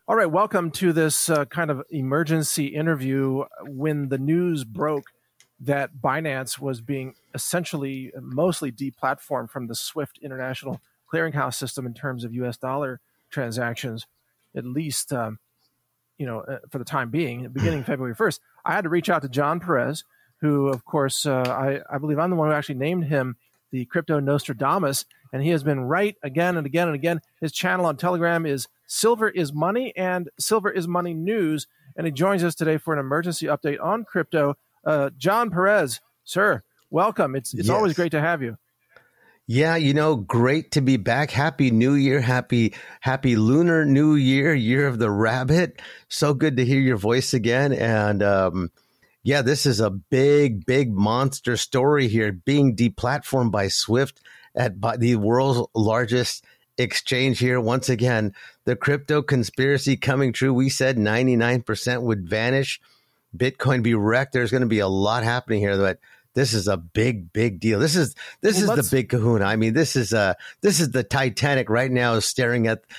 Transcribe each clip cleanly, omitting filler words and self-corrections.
All right, welcome to this kind of emergency interview when the news broke that Binance was being essentially mostly deplatformed from the SWIFT International Clearinghouse system in terms of U.S. dollar transactions, at least for the time being, beginning February 1st. I had to reach out to John Perez, who, of course, I believe I'm the one who actually named him the Crypto Nostradamus, and he has been right again and again and again. His channel on Telegram is Silver is Money and Silver is Money News, and he joins us today for an emergency update on crypto. John Perez, sir, welcome. It's always great to have you. Yeah, great to be back. Happy New Year. Happy Lunar New Year, Year of the Rabbit. So good to hear your voice again. And this is a big monster story here, being deplatformed by SWIFT by the world's largest exchange here. Once again, the crypto conspiracy coming true. We said 99% would vanish. Bitcoin be wrecked. There's going to be a lot happening here, but this is a big deal. This is the big kahuna. I mean, this is the Titanic right now, staring at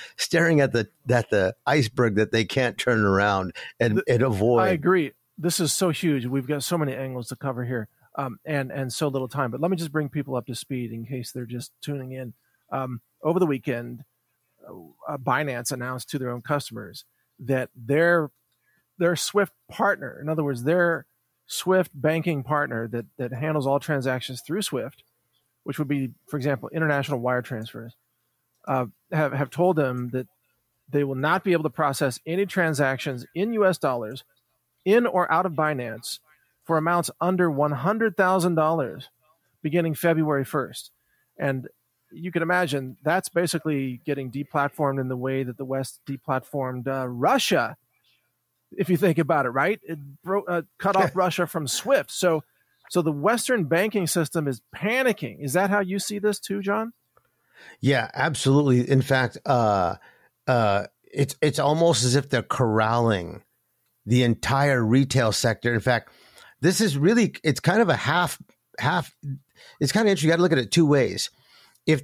the iceberg that they can't turn around and avoid. I agree. This is so huge. We've got so many angles to cover here, and so little time. But let me just bring people up to speed in case they're just tuning in. Over the weekend, Binance announced to their own customers that their SWIFT partner, in other words, their SWIFT banking partner that handles all transactions through SWIFT, which would be, for example, international wire transfers, have told them that they will not be able to process any transactions in U.S. dollars in or out of Binance for amounts under $100,000 beginning February 1st. And you can imagine that's basically getting deplatformed in the way that the West deplatformed Russia, if you think about it, right? It cut off Russia from SWIFT. So the Western banking system is panicking. Is that how you see this too, John? Yeah, absolutely. In fact, it's almost as if they're corralling the entire retail sector. In fact, this is really, it's kind of a half. It's kind of interesting. You got to look at it two ways. If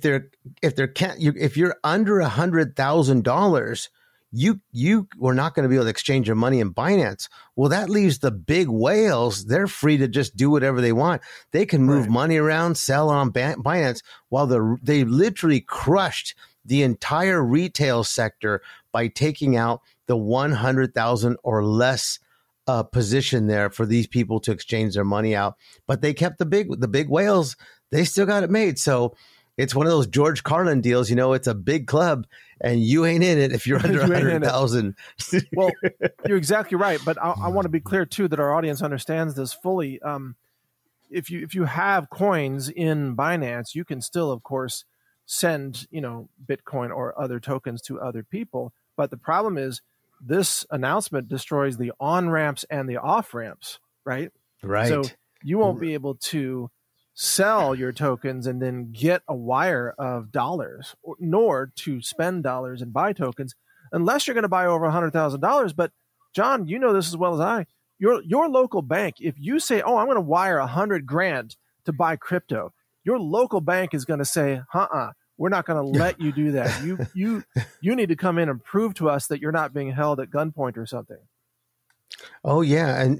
you're under $100,000, you were not going to be able to exchange your money in Binance. Well, that leaves the big whales. They're free to just do whatever they want. They can move money around, sell on Binance, while they literally crushed the entire retail sector by taking out the 100,000 or less position there for these people to exchange their money out. But they kept the big whales. They still got it made. So it's one of those George Carlin deals. It's a big club, and you ain't in it if you're under 100,000. Well, you're exactly right. But I want to be clear too that our audience understands this fully. If you have coins in Binance, you can still, of course, send Bitcoin or other tokens to other people. But the problem is this announcement destroys the on ramps and the off ramps, right? Right. So you won't be able to sell your tokens and then get a wire of dollars, nor to spend dollars and buy tokens, unless you're going to buy over $100,000. But John, you know this as well as I. Your local bank, if you say, "Oh, I'm going to wire $100,000 to buy crypto," your local bank is going to say, we're not going to let you do that. You need to come in and prove to us that you're not being held at gunpoint or something. Oh yeah, and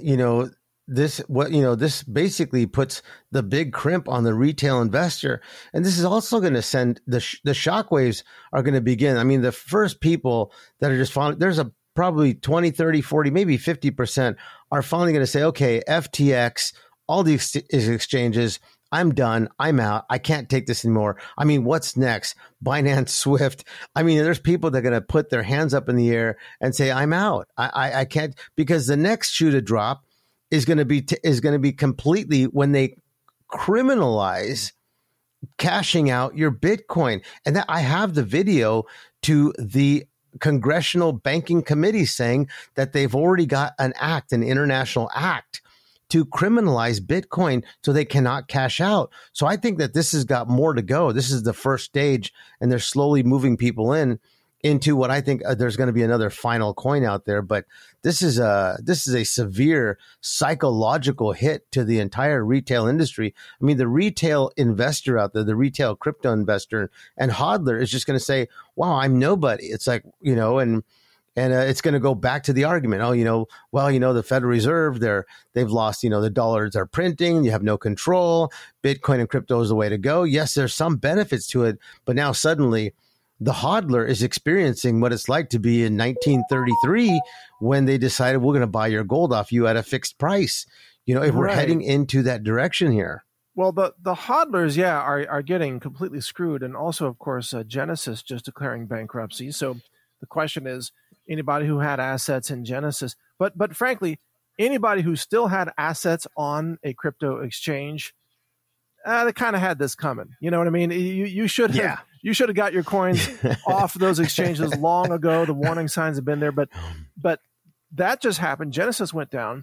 this basically puts the big crimp on the retail investor, and this is also going to send the shockwaves are going to begin. I mean, the first people that are just following, there's probably 20, 30, 40, maybe 50% are finally going to say, okay, FTX, all these exchanges, I'm done. I'm out. I can't take this anymore. I mean, what's next? Binance, SWIFT. I mean, there's people that are going to put their hands up in the air and say, I'm out. I can't, because the next shoe to drop is going to be completely when they criminalize cashing out your Bitcoin. And that I have the video to the Congressional Banking Committee saying that they've already got an international act to criminalize Bitcoin so they cannot cash out. So I think that this has got more to go. This is the first stage, and they're slowly moving people into what I think there's going to be another final coin out there. But this is a severe psychological hit to the entire retail industry. I mean, the retail investor out there, the retail crypto investor and hodler is just going to say, wow, I'm nobody. It's like, and And it's going to go back to the argument. Oh, the Federal Reserve, they've lost, the dollars are printing. You have no control. Bitcoin and crypto is the way to go. Yes, there's some benefits to it, but now suddenly the hodler is experiencing what it's like to be in 1933 when they decided we're going to buy your gold off you at a fixed price. If we're heading into that direction here. Well, the hodlers, are getting completely screwed. And also, of course, Genesis just declaring bankruptcy. So the question is, anybody who had assets in Genesis, but frankly, anybody who still had assets on a crypto exchange, they kind of had this coming. You know what I mean? You should have got your coins off those exchanges long ago. The warning signs have been there, but that just happened. Genesis went down.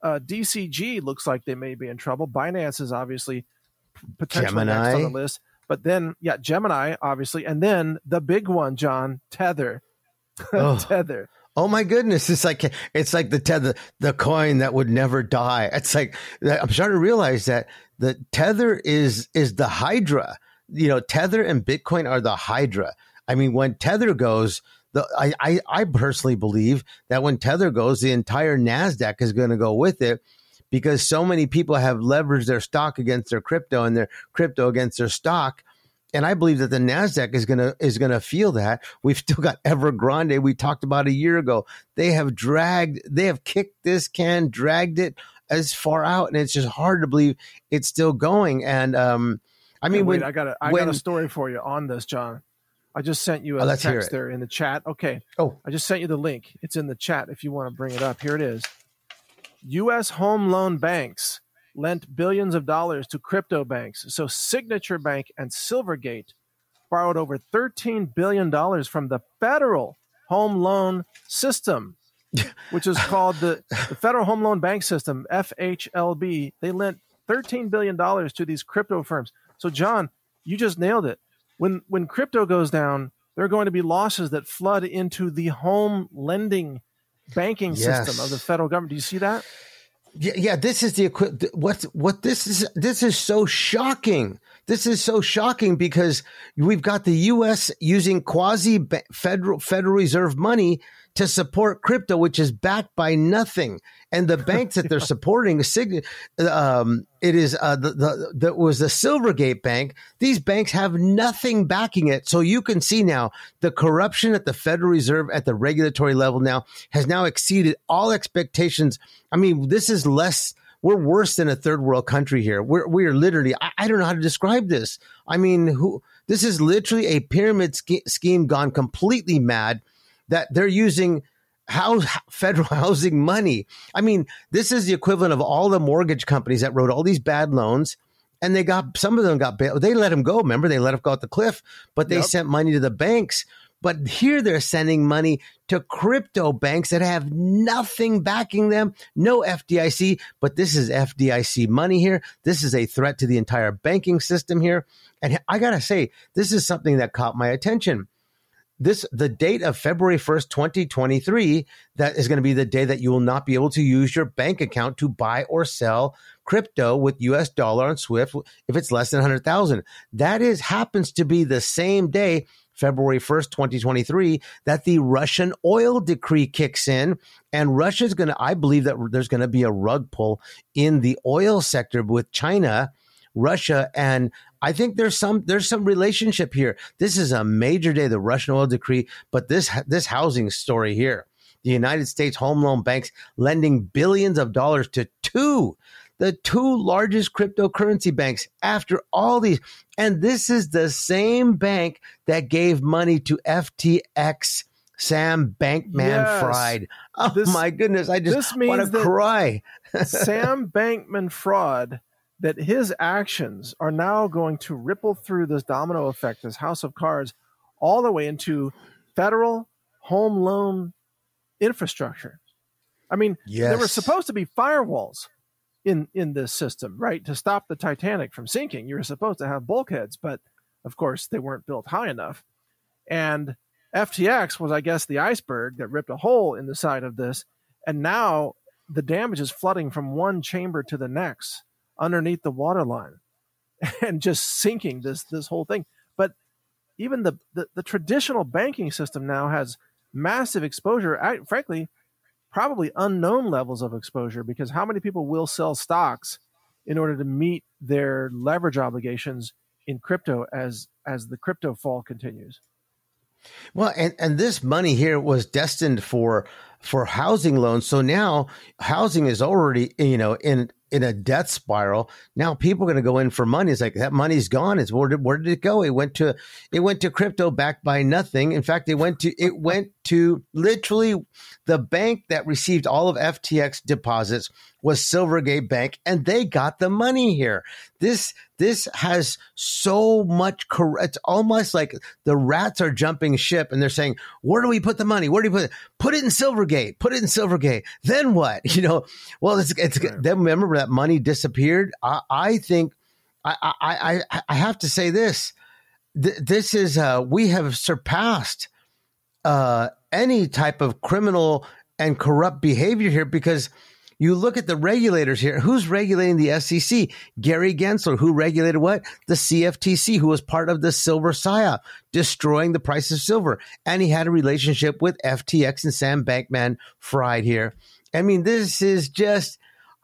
DCG looks like they may be in trouble. Binance is obviously potentially next on the list. But then, Gemini, obviously. And then the big one, John, Tether. Tether. Oh my goodness. It's like the Tether, the coin that would never die. It's like, I'm starting to realize that the Tether is the Hydra. Tether and Bitcoin are the Hydra. I mean, when Tether goes, I personally believe that when Tether goes, the entire NASDAQ is going to go with it, because so many people have leveraged their stock against their crypto and their crypto against their stock. And I believe that the NASDAQ is gonna feel that. We've still got Evergrande. We talked about a year ago. They have kicked this can, dragged it as far out, and it's just hard to believe it's still going. And I got a story for you on this, John. I just sent you a text there in the chat. Okay. Oh, I just sent you the link. It's in the chat if you want to bring it up. Here it is. U.S. home loan banks lent billions of dollars to crypto banks. So Signature Bank and Silvergate borrowed over $13 billion from the Federal Home Loan System, which is called the Federal Home Loan Bank System, FHLB. They lent $13 billion to these crypto firms. So, John, you just nailed it. When crypto goes down, there are going to be losses that flood into the home lending banking system of the federal government. Do you see that? Yeah. This is this is so shocking. This is so shocking because we've got the U.S. using quasi Federal Reserve money to support crypto, which is backed by nothing. And the banks that they're supporting, was the Silvergate Bank. These banks have nothing backing it. So you can see now the corruption at the Federal Reserve at the regulatory level now has now exceeded all expectations. I mean, this is we're worse than a third world country here. We are literally, I don't know how to describe this. I mean, this is literally a pyramid scheme gone completely mad, that they're using federal housing money. I mean, this is the equivalent of all the mortgage companies that wrote all these bad loans, and some of them got bailed. They let them go. Remember, they let them go off the cliff, but they sent money to the banks. But here they're sending money to crypto banks that have nothing backing them, no FDIC, but this is FDIC money here. This is a threat to the entire banking system here. And I got to say, this is something that caught my attention. The date of February 1st, 2023, that is going to be the day that you will not be able to use your bank account to buy or sell crypto with US dollar on SWIFT if it's less than 100,000. That happens to be the same day, February 1st, 2023, that the Russian oil decree kicks in. And Russia's I believe that there's going to be a rug pull in the oil sector with China, Russia, and I think there's some relationship here. This is a major day, the Russian oil decree, but this housing story here, the United States home loan banks lending billions of dollars to the two largest cryptocurrency banks after all these. And this is the same bank that gave money to FTX, Sam Bankman-Fried. Oh my goodness. I just want to cry. Sam Bankman-Fried, that his actions are now going to ripple through this domino effect, this house of cards, all the way into federal home loan infrastructure. I mean, there were supposed to be firewalls in this system, right? To stop the Titanic from sinking. You were supposed to have bulkheads, but of course they weren't built high enough. And FTX was, I guess, the iceberg that ripped a hole in the side of this. And now the damage is flooding from one chamber to the next underneath the waterline and just sinking this whole thing. But even the traditional banking system now has massive exposure. Frankly, probably unknown levels of exposure, because how many people will sell stocks in order to meet their leverage obligations in crypto as the crypto fall continues? Well, and this money here was destined for housing loans. So now housing is already, in a death spiral. Now people are going to go in for money. It's like that money's gone. It's where did it go? It went to crypto backed by nothing. In fact, it went to literally the bank that received all of FTX deposits was Silvergate Bank, and they got the money here. This has so much. It's almost like the rats are jumping ship, and they're saying, "Where do we put the money? Where do we put it? Put it in Silvergate. Put it in Silvergate. Then what? Well, it's then remember that money disappeared. I think I have to say this. This is we have surpassed any type of criminal and corrupt behavior here, because you look at the regulators here. Who's regulating the SEC? Gary Gensler. Who regulated what? The CFTC, who was part of the silver PSYOP, destroying the price of silver. And he had a relationship with FTX and Sam Bankman-Fried here. I mean, this is just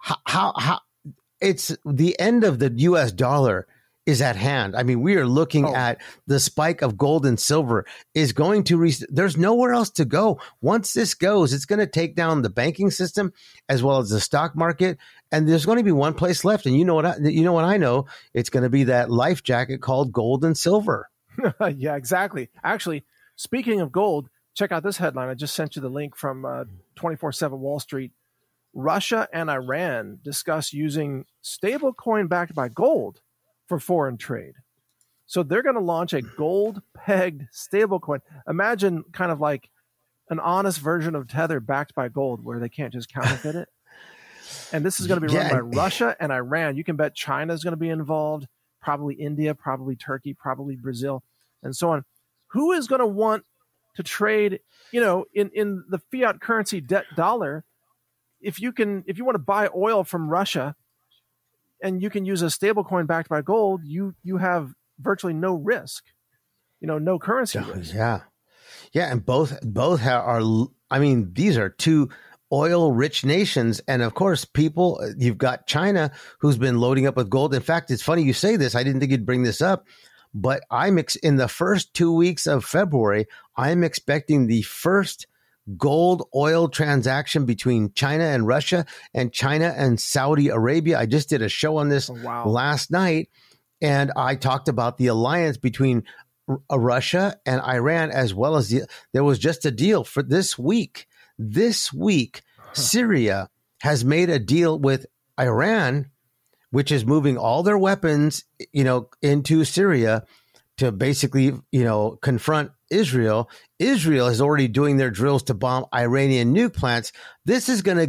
how it's the end of the U.S. dollar is at hand. I mean, we are looking at the spike of gold and silver is going to there's nowhere else to go. Once this goes, it's going to take down the banking system as well as the stock market. And there's going to be one place left. And you know what I know? It's going to be that life jacket called gold and silver. Yeah, exactly. Actually, speaking of gold, check out this headline. I just sent you the link from 24/7 Wall Street. Russia and Iran discuss using stablecoin backed by gold for foreign trade. So they're going to launch a gold-pegged stablecoin. Imagine kind of like an honest version of Tether backed by gold, where they can't just counterfeit it. And this is going to be run by Russia and Iran. You can bet China is going to be involved, probably India, probably Turkey, probably Brazil, and so on. Who is going to want to trade, in the fiat currency dollar? If you want to buy oil from Russia, and you can use a stable coin backed by gold, you have virtually no risk, no currency risk. Yeah. And both are, I mean, these are two oil rich nations. And of course, you've got China, who's been loading up with gold. In fact, it's funny you say this. I didn't think you'd bring this up, but in the first 2 weeks of February, I'm expecting the first gold oil transaction between China and Russia and China and Saudi Arabia. I just did a show on this last night, and I talked about the alliance between Russia and Iran, as well as there was just a deal for this week. This week, Syria has made a deal with Iran, which is moving all their weapons, into Syria to basically, confront Israel. Israel is already doing their drills to bomb Iranian nuke plants. This is going to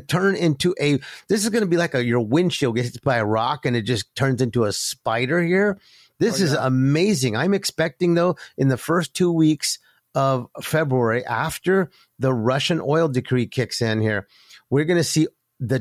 be like your windshield gets hit by a rock and it just turns into a spider here. This is amazing. I'm expecting, though, in the first 2 weeks of February, after the Russian oil decree kicks in here, we're going to see the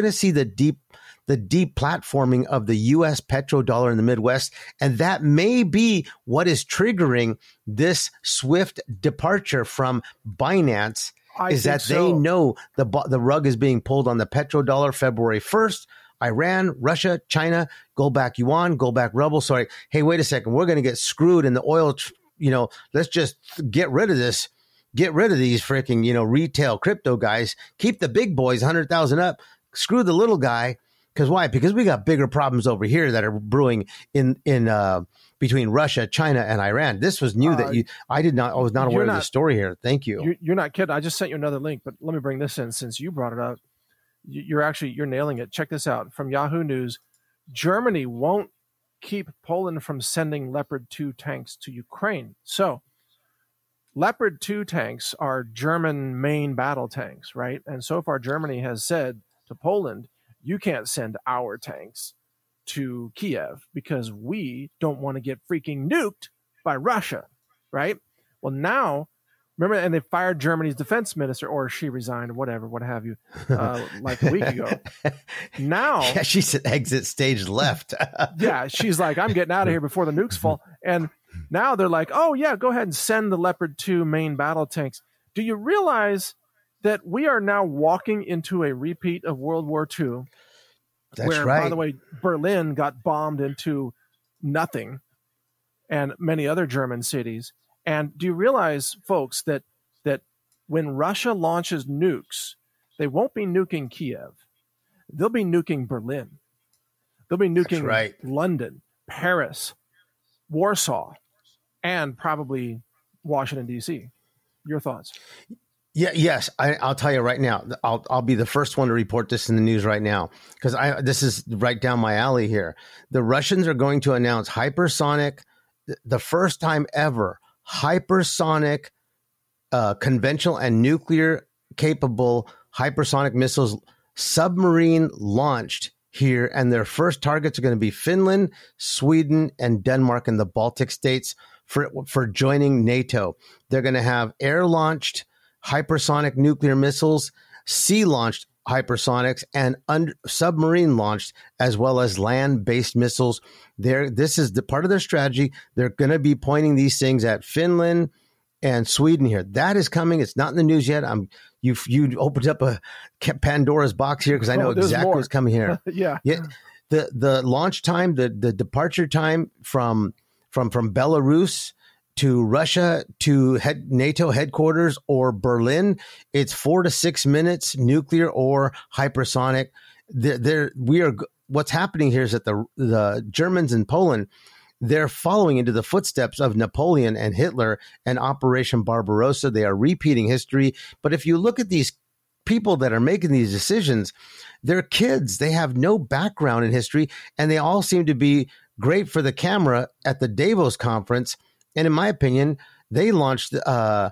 deep platforming of the U.S. petrodollar in the Midwest. And that may be what is triggering this swift departure from Binance, they know the rug is being pulled on the petrodollar February 1st. Iran, Russia, China, gold back yuan, gold back ruble. Sorry. Hey, wait a second. We're going to get screwed in the oil. Let's just get rid of this. Get rid of these freaking, retail crypto guys. Keep the big boys 100,000 up. Screw the little guy. Because why? Because we got bigger problems over here that are brewing in between Russia, China, and Iran. This was new I was not aware of the story here. Thank you. You're not kidding. I just sent you another link, but let me bring this in since you brought it up. You're nailing it. Check this out from Yahoo News. Germany won't keep Poland from sending Leopard 2 tanks to Ukraine. So Leopard 2 tanks are German main battle tanks, right? And so far, Germany has said to Poland, you can't send our tanks to Kiev because we don't want to get freaking nuked by Russia, right? Well, now, remember, and they fired Germany's defense minister, or she resigned, whatever, what have you, like a week ago. Now, yeah, she said exit stage left. Yeah, she's like, I'm getting out of here before the nukes fall. And now they're like, oh yeah, go ahead and send the Leopard 2 main battle tanks. Do you realize that we are now walking into a repeat of World War II? That's where, right. By the way, Berlin got bombed into nothing, and many other German cities. And do you realize, folks, that when Russia launches nukes, they won't be nuking Kiev. They'll be nuking Berlin. They'll be nuking London, Paris, Warsaw, and probably Washington, D.C. Your thoughts? Yeah, yes, I'll tell you right now. I'll be the first one to report this in the news right now because this is right down my alley here. The Russians are going to announce hypersonic, the first time ever, hypersonic, conventional and nuclear capable hypersonic missiles, submarine launched here, and their first targets are going to be Finland, Sweden, and Denmark and the Baltic states for joining NATO. They're going to have air-launched hypersonic nuclear missiles, sea-launched hypersonics, and submarine-launched, as well as land-based missiles. This is the part of their strategy. They're going to be pointing these things at Finland and Sweden here. That is coming. It's not in the news yet. You opened up a Pandora's box here because I know exactly what's coming here. Yeah. The launch time, the departure time from Belarus to Russia to NATO headquarters or Berlin, it's 4 to 6 minutes, nuclear or hypersonic. What's happening here is that the Germans in Poland, they're following into the footsteps of Napoleon and Hitler and Operation Barbarossa. They are repeating history. But if you look at these people that are making these decisions, they're kids. They have no background in history, and they all seem to be great for the camera at the Davos conference. And in my opinion, they launched the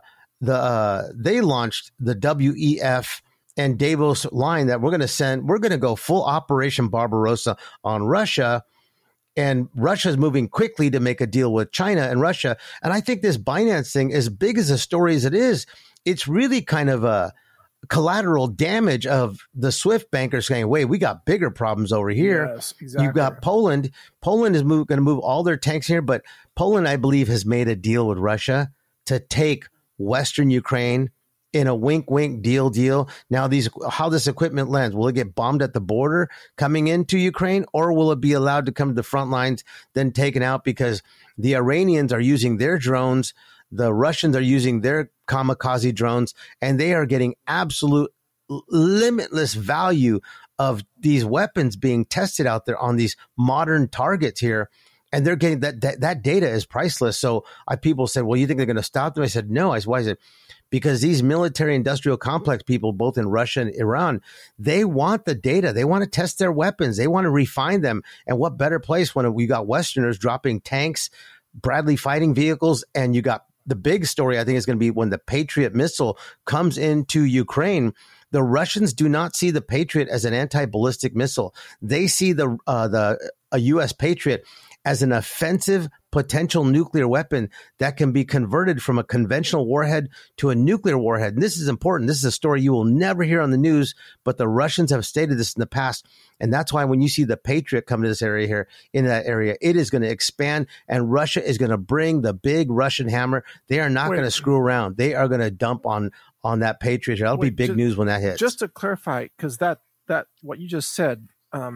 WEF and Davos line that we're going to go full Operation Barbarossa on Russia. And Russia is moving quickly to make a deal with China and Russia. And I think this Binance thing, as big as a story as it is, it's really kind of a collateral damage of the SWIFT bankers saying, wait, we got bigger problems over here. Yes, exactly. You've got Poland. Poland is going to move all their tanks here. But Poland, I believe, has made a deal with Russia to take Western Ukraine in a wink, wink, deal. Now, how this equipment lands, will it get bombed at the border coming into Ukraine, or will it be allowed to come to the front lines, then taken out? Because the Iranians are using their drones, the Russians are using their kamikaze drones, and they are getting absolute limitless value of these weapons being tested out there on these modern targets here. And they're getting that data is priceless. So people said, well, you think they're going to stop them? I said, no. Why is it? Because these military industrial complex people, both in Russia and Iran, they want the data. They want to test their weapons. They want to refine them. And what better place when we got Westerners dropping tanks, Bradley fighting vehicles, and you got the big story, I think, is going to be when the Patriot missile comes into Ukraine. The Russians do not see the Patriot as an anti-ballistic missile. They see a U.S. Patriot as an offensive potential nuclear weapon that can be converted from a conventional warhead to a nuclear warhead. And this is important. This is a story you will never hear on the news, but the Russians have stated this in the past. And that's why when you see the Patriot come to this area here, in that area, it is going to expand, and Russia is going to bring the big Russian hammer. They are not going to screw around. They are going to dump on that Patriot. That'll be big news when that hits. Just to clarify, because that what you just said,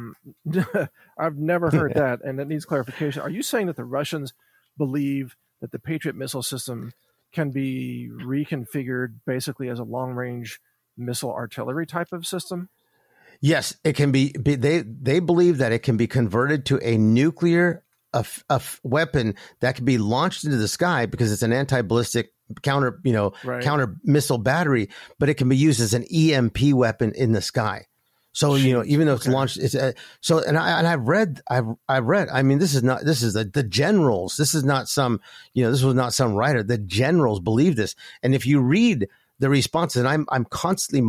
I've never heard that, and it needs clarification. Are you saying that the Russians believe that the Patriot missile system can be reconfigured basically as a long-range missile artillery type of system? Yes, it can be. They believe that it can be converted to a nuclear weapon that can be launched into the sky because it's an anti-ballistic counter missile battery, but it can be used as an EMP weapon in the sky. So, even though it's launched, it's I've read, I mean, this is the generals. This is not some, this was not some writer. The generals believe this. And if you read the responses, and I'm constantly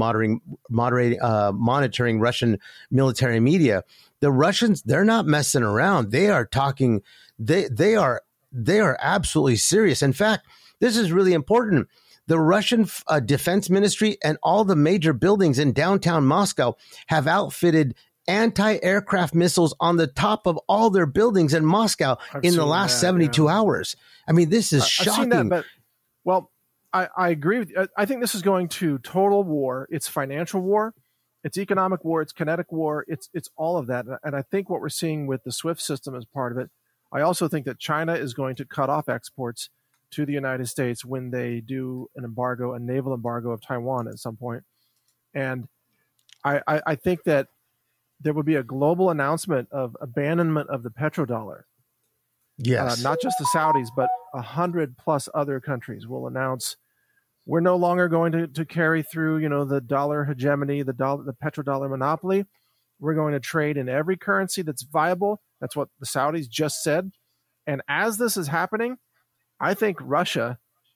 monitoring Russian military media, the Russians, they're not messing around. They are talking, they are absolutely serious. In fact, this is really important. The Russian Defense Ministry and all the major buildings in downtown Moscow have outfitted anti-aircraft missiles on the top of all their buildings in Moscow in the last 72 hours. I mean, this is shocking. I've seen that, I agree with you. I think this is going to total war. It's financial war, it's economic war, it's kinetic war, it's all of that. And I think what we're seeing with the SWIFT system is part of it. I also think that China is going to cut off exports to the United States when they do an embargo, a naval embargo of Taiwan at some point. And I think that there will be a global announcement of abandonment of the petrodollar. Yes. Not just the Saudis, but 100 plus other countries will announce we're no longer going to carry through, the dollar hegemony, the petrodollar monopoly. We're going to trade in every currency that's viable. That's what the Saudis just said. And as this is happening, I think Russia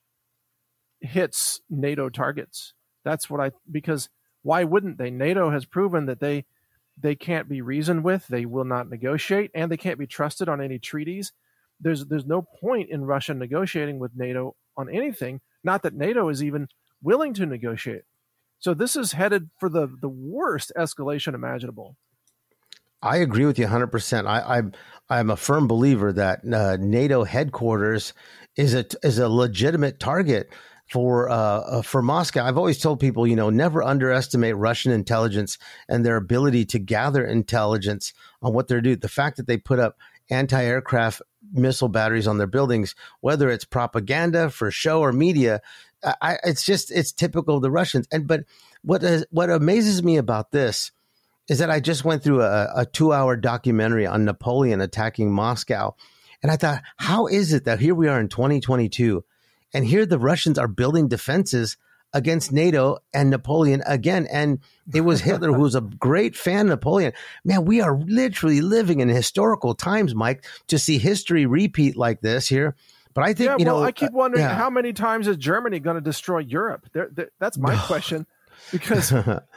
hits NATO targets. That's because why wouldn't they? NATO has proven that they can't be reasoned with. They will not negotiate, and they can't be trusted on any treaties. There's no point in Russia negotiating with NATO on anything, not that NATO is even willing to negotiate. So this is headed for the worst escalation imaginable. I agree with you 100%. I'm a firm believer that NATO headquarters is a legitimate target for Moscow. I've always told people, never underestimate Russian intelligence and their ability to gather intelligence on what they're doing. The fact that they put up anti-aircraft missile batteries on their buildings, whether it's propaganda for show or media, it's typical of the Russians. But what amazes me about this is that I just went through a 2-hour documentary on Napoleon attacking Moscow. And I thought, how is it that here we are in 2022, and here the Russians are building defenses against NATO and Napoleon again? And it was Hitler, who was a great fan of Napoleon. Man, we are literally living in historical times, Mike, to see history repeat like this here. But I think, I keep wondering how many times is Germany going to destroy Europe? That's my question. Because,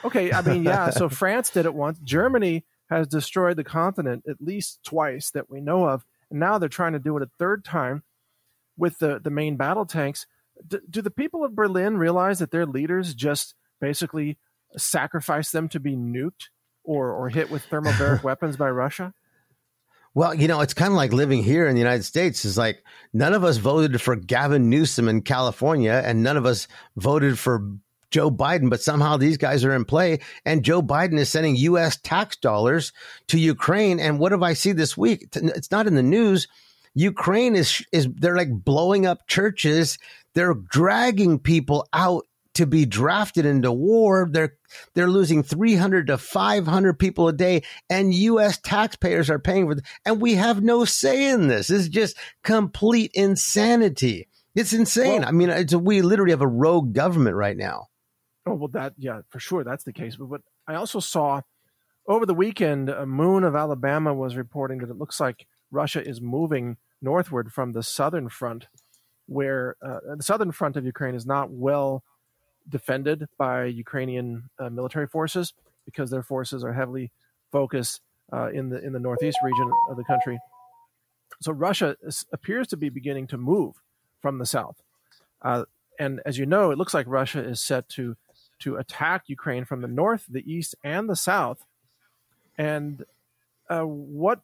so France did it once. Germany has destroyed the continent at least twice that we know of. And now they're trying to do it a third time with the main battle tanks. Do the people of Berlin realize that their leaders just basically sacrifice them to be nuked or hit with thermobaric weapons by Russia? Well, it's kind of like living here in the United States. It's like none of us voted for Gavin Newsom in California, and none of us voted for Joe Biden, but somehow these guys are in play, and Joe Biden is sending U.S. tax dollars to Ukraine. And what have I seen this week? It's not in the news. Ukraine is they're like blowing up churches. They're dragging people out to be drafted into war. They're losing 300 to 500 people a day, and U.S. taxpayers are paying for it. And we have no say in this. This is just complete insanity. It's insane. Well, we literally have a rogue government right now. Oh, well, for sure. That's the case. But I also saw over the weekend, Moon of Alabama was reporting that it looks like Russia is moving northward from the southern front, where the southern front of Ukraine is not well defended by Ukrainian military forces because their forces are heavily focused in the northeast region of the country. So Russia appears to be beginning to move from the south. And as you know, it looks like Russia is set to attack Ukraine from the north, the east, and the south. And the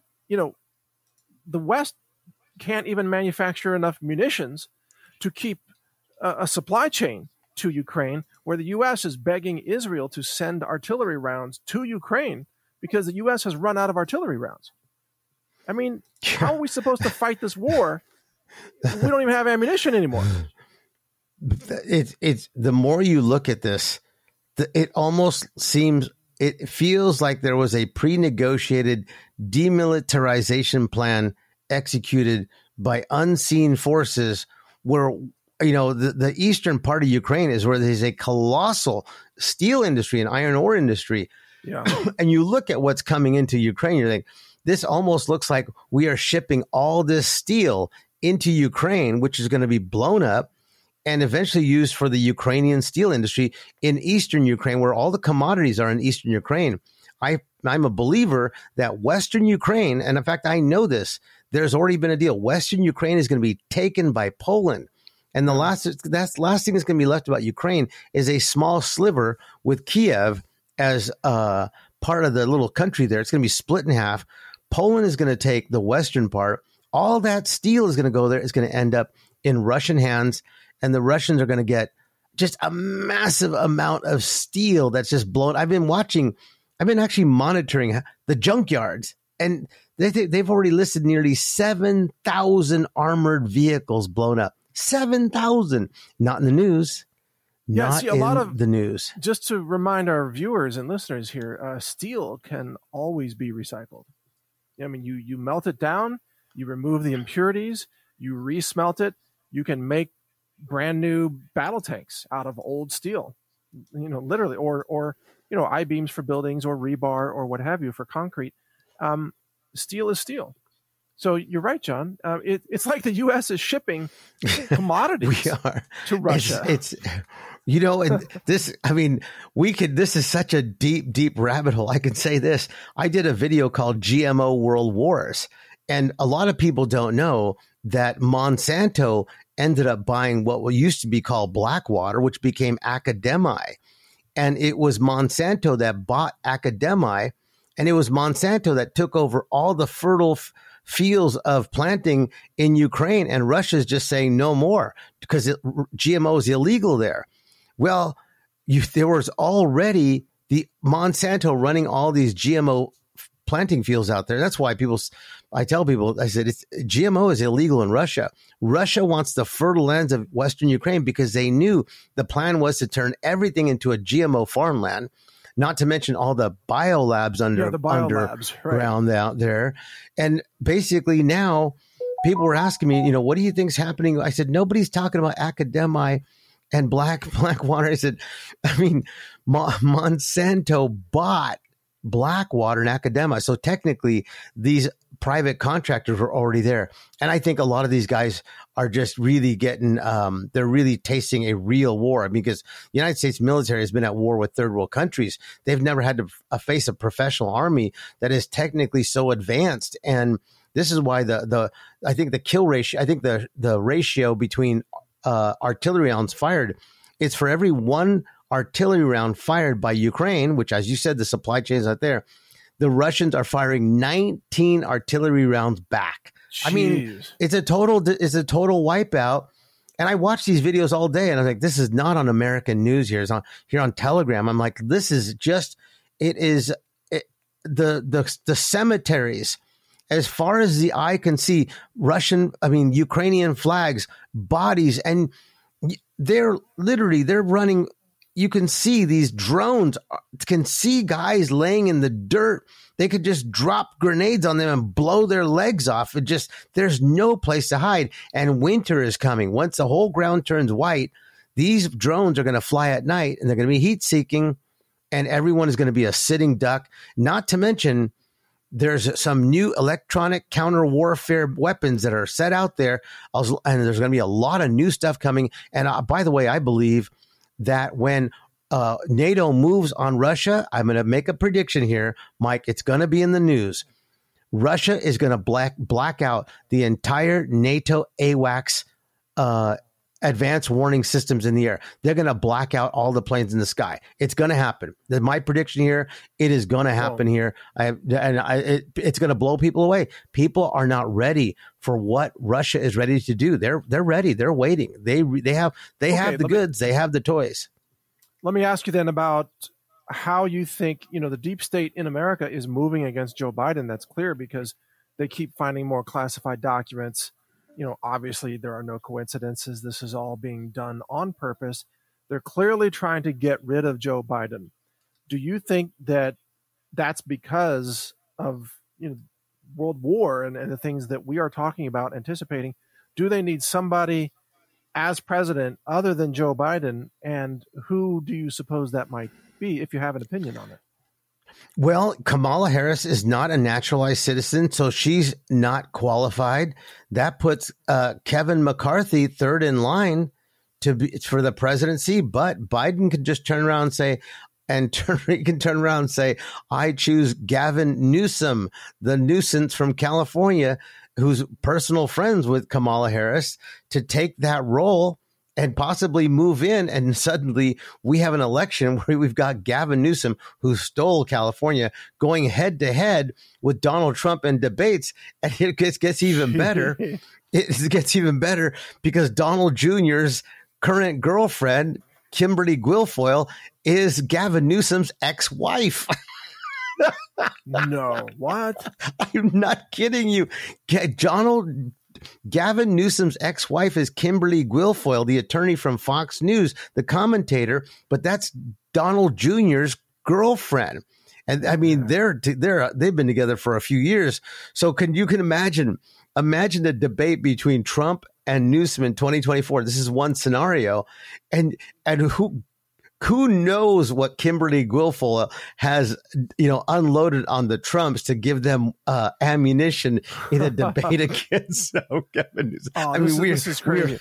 West can't even manufacture enough munitions to keep a supply chain to Ukraine, where the U.S. is begging Israel to send artillery rounds to Ukraine because the U.S. has run out of artillery rounds. I mean, how are we supposed to fight this war? We don't even have ammunition anymore. It's the more you look at this, it feels like there was a pre-negotiated demilitarization plan executed by unseen forces where, the eastern part of Ukraine is where there's a colossal steel industry and iron ore industry. Yeah. And you look at what's coming into Ukraine, you're like, this almost looks like we are shipping all this steel into Ukraine, which is going to be blown up and eventually used for the Ukrainian steel industry in eastern Ukraine, where all the commodities are in eastern Ukraine. I'm a believer that Western Ukraine, and in fact, I know this, there's already been a deal. Western Ukraine is going to be taken by Poland. And the last thing that's going to be left about Ukraine is a small sliver with Kiev as part of the little country there. It's going to be split in half. Poland is going to take the western part. All that steel is going to go there. It's going to end up in Russian hands. and the Russians are going to get just a massive amount of steel that's just blown. I've been actually monitoring the junkyards, and they've already listed nearly 7,000 armored vehicles blown up. 7,000, not in the news. Yeah, not see, a lot of the news. Just to remind our viewers and listeners here, steel can always be recycled. I mean, you melt it down, you remove the impurities, you resmelt it, you can make brand new battle tanks out of old steel, literally, or I-beams for buildings, or rebar, or what have you for concrete. Steel is steel. So you're right, John. It's like the U.S. is shipping commodities to Russia. It's and this, I mean, this is such a deep, deep rabbit hole. I can say this. I did a video called GMO World Wars, and a lot of people don't know that Monsanto ended up buying what used to be called Blackwater, which became Academi. And it was Monsanto that bought Academi, and it was Monsanto that took over all the fertile fields of planting in Ukraine, and Russia's just saying no more because GMO is illegal there. Well, there was already the Monsanto running all these GMO planting fields out there. That's why I tell people, I said, GMO is illegal in Russia. Russia wants the fertile lands of Western Ukraine because they knew the plan was to turn everything into a GMO farmland, not to mention all the biolabs underground out there. And basically now people were asking me, what do you think's happening? I said, nobody's talking about Academi and Blackwater. I said, Monsanto bought Blackwater and Academi. So technically these private contractors were already there. And I think a lot of these guys are just really getting, they're really tasting a real war, because the United States military has been at war with third world countries. They've never had to face a professional army that is technically so advanced. And this is why I think the kill ratio, I think the ratio between artillery rounds fired, it's for every one artillery round fired by Ukraine, which, as you said, the supply chain is not there, the Russians are firing 19 artillery rounds back. Jeez. I mean, it's a total wipeout. And I watch these videos all day, and I'm like, this is not on American news here. It's here on Telegram. I'm like, this is just, the cemeteries, as far as the eye can see, Ukrainian flags, bodies, and they're running. You can see these drones can see guys laying in the dirt. They could just drop grenades on them and blow their legs off. There's no place to hide. And winter is coming. Once the whole ground turns white, these drones are going to fly at night, and they're going to be heat seeking, and everyone is going to be a sitting duck. Not to mention, there's some new electronic counter warfare weapons that are set out there. And there's going to be a lot of new stuff coming. And by the way, I believe that when NATO moves on Russia, I'm going to make a prediction here, Mike. It's going to be in the news. Russia is going to black out the entire NATO AWACS advanced warning systems in the air. They're going to black out all the planes in the sky. It's going to happen. My prediction here, it is going to happen here. It's going to blow people away. People are not ready for what Russia is ready to do. They're ready. They're waiting. They have the goods. They have the toys. Let me ask you then about how you think, the deep state in America is moving against Joe Biden. That's clear because they keep finding more classified documents. Obviously there are no coincidences. This is all being done on purpose. They're clearly trying to get rid of Joe Biden. Do you think that that's because of World War and the things that we are talking about, anticipating? Do they need somebody as president other than Joe Biden? And who do you suppose that might be, if you have an opinion on it? Well, Kamala Harris is not a naturalized citizen, so she's not qualified. That puts Kevin McCarthy third in line for the presidency. But Biden can just turn around and say, I choose Gavin Newsom, the nuisance from California, who's personal friends with Kamala Harris, to take that role and possibly move in. And suddenly we have an election where we've got Gavin Newsom, who stole California, going head to head with Donald Trump in debates. And it gets even better. It gets even better because Donald Jr.'s current girlfriend, Kimberly Guilfoyle, is Gavin Newsom's ex-wife. No, what? I'm not kidding you. Gavin Newsom's ex-wife is Kimberly Guilfoyle, the attorney from Fox News, the commentator, but that's Donald Jr.'s girlfriend. And I mean, they've been together for a few years. So you can imagine the debate between Trump and Newsom in 2024. This is one scenario. And who knows what Kimberly Guilfoyle has, unloaded on the Trumps to give them ammunition in a debate against Gavin Newsom. This is crazy.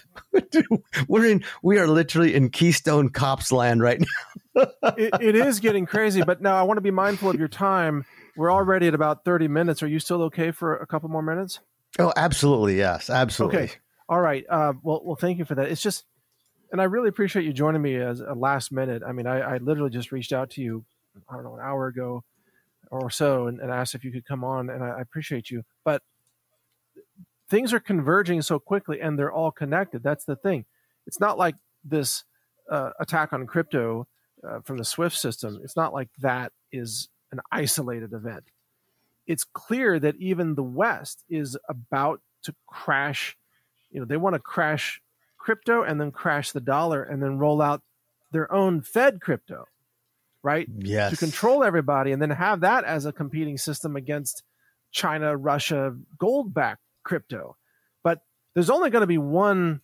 We are literally in Keystone Cops land right now. It is getting crazy, but now I want to be mindful of your time. We're already at about 30 minutes. Are you still okay for a couple more minutes? Oh, absolutely. Yes, absolutely. Okay. All right. Well, thank you for that. It's just, and I really appreciate you joining me as a last minute. I mean, I literally just reached out to you, I don't know, an hour ago or so and asked if you could come on, and I appreciate you. But things are converging so quickly, and they're all connected. That's the thing. It's not like this attack on crypto from the SWIFT system. It's not like that is an isolated event. It's clear that even the West is about to crash. They want to crash crypto and then crash the dollar and then roll out their own Fed crypto, right? Yes. To control everybody and then have that as a competing system against China, Russia, gold-backed crypto. But there's only going to be one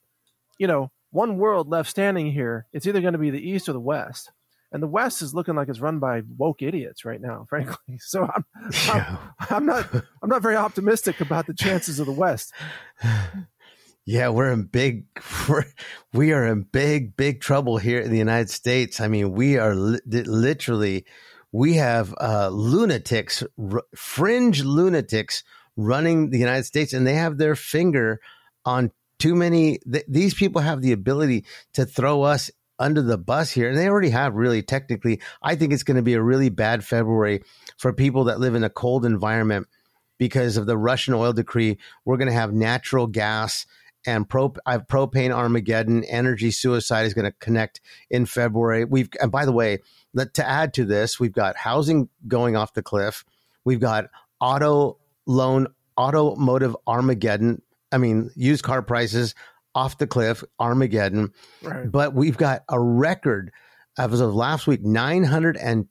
world left standing here. It's either going to be the East or the West. And the West is looking like it's run by woke idiots right now, frankly. So I'm not very optimistic about the chances of the West. Yeah, we are in big trouble here in the United States. I mean, we are literally, we have lunatics, fringe lunatics running the United States, and they have their finger on too many. These people have the ability to throw us under the bus here, and they already have. Really, technically, I think it's going to be a really bad February for people that live in a cold environment because of the Russian oil decree. We're going to have natural gas and propane Armageddon. Energy suicide is going to connect in February. And by the way, to add to this, we've got housing going off the cliff. We've got automotive Armageddon. I mean, used car prices off the cliff, Armageddon. Right. But we've got a record as of last week, $920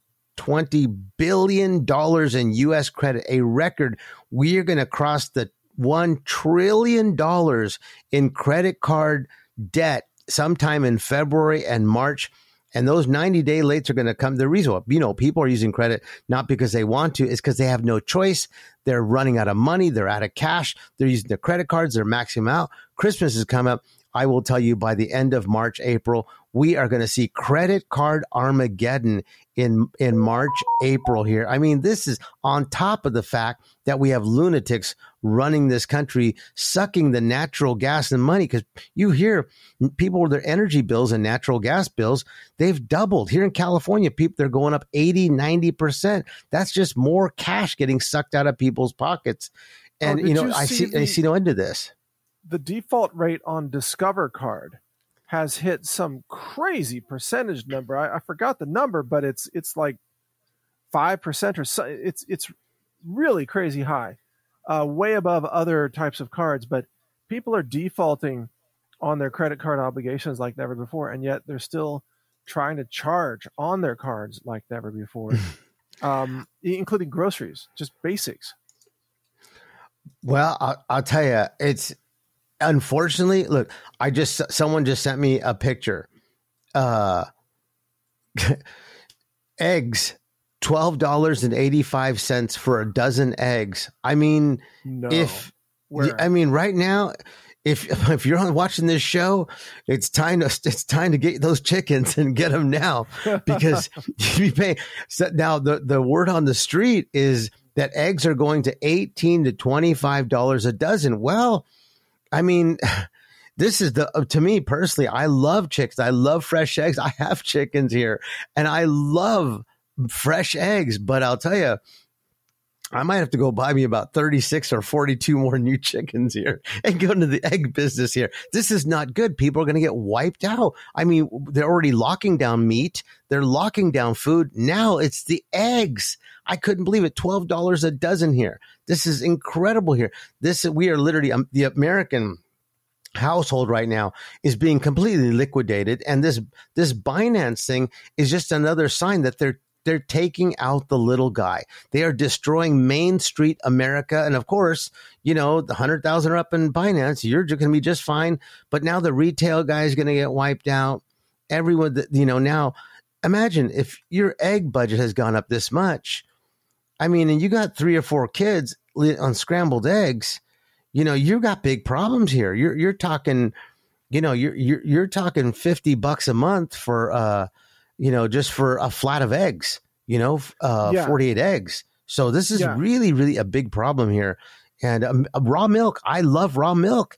billion in U.S. credit, a record. We are going to cross the $1 trillion in credit card debt sometime in February and March. And those 90-day lates are going to come. The reason, people are using credit not because they want to, it's because they have no choice. They're running out of money. They're out of cash. They're using their credit cards. They're maxing them out. Christmas has come up. I will tell you by the end of March, April, we are going to see credit card Armageddon in March, April here. I mean, this is on top of the fact that we have lunatics running this country, sucking the natural gas and money, because you hear people with their energy bills and natural gas bills, they've doubled. Here in California, people, they're going up 80, 90%. That's just more cash getting sucked out of people's pockets. And, I see no end to this. The default rate on Discover Card has hit some crazy percentage number. I forgot the number, but it's like 5% or so. It's really crazy high, way above other types of cards. But people are defaulting on their credit card obligations like never before, and yet they're still trying to charge on their cards like never before, including groceries, just basics. Well, I'll tell you, it's. Unfortunately, look, someone just sent me a picture. Eggs, $12.85 for a dozen eggs. I mean, right now, if you're watching this show, it's time to get those chickens and get them now, because you pay. So now the word on the street is that eggs are going to $18 to $25 a dozen. Well, I mean, this is to me personally, I love chickens. I love fresh eggs. I have chickens here and I love fresh eggs, but I'll tell you, I might have to go buy me about 36 or 42 more new chickens here and go into the egg business here. This is not good. People are going to get wiped out. I mean, they're already locking down meat. They're locking down food. Now it's the eggs. I couldn't believe it. $12 a dozen here. This is incredible here. We are literally the American household right now is being completely liquidated. And this Binance thing is just another sign that they're taking out the little guy. They are destroying Main Street America. And of course, the 100,000 are up in Binance. You're going to be just fine. But now the retail guy is going to get wiped out. Everyone, now imagine if your egg budget has gone up this much. I mean, and you got 3 or 4 kids on scrambled eggs, you got big problems here. You're talking, you're talking $50 a month for, just for a flat of eggs, 48 eggs. So this is really, really a big problem here. And raw milk, I love raw milk.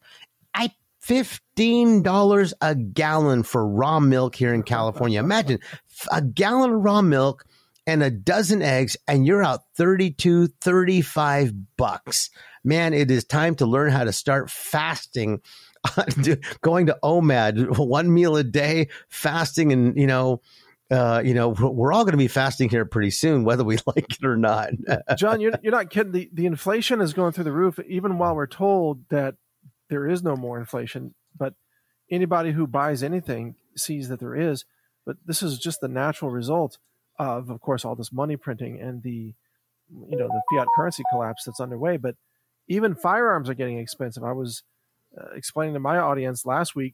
$15 a gallon for raw milk here in California. Imagine a gallon of raw milk and a dozen eggs, and you're out $32, $35. Man, it is time to learn how to start fasting, going to OMAD, 1 meal a day, fasting, and we're all going to be fasting here pretty soon, whether we like it or not. John, you're not kidding. The inflation is going through the roof, even while we're told that there is no more inflation. But anybody who buys anything sees that there is. But this is just the natural result of course, all this money printing and the fiat currency collapse that's underway. But even firearms are getting expensive. I was explaining to my audience last week,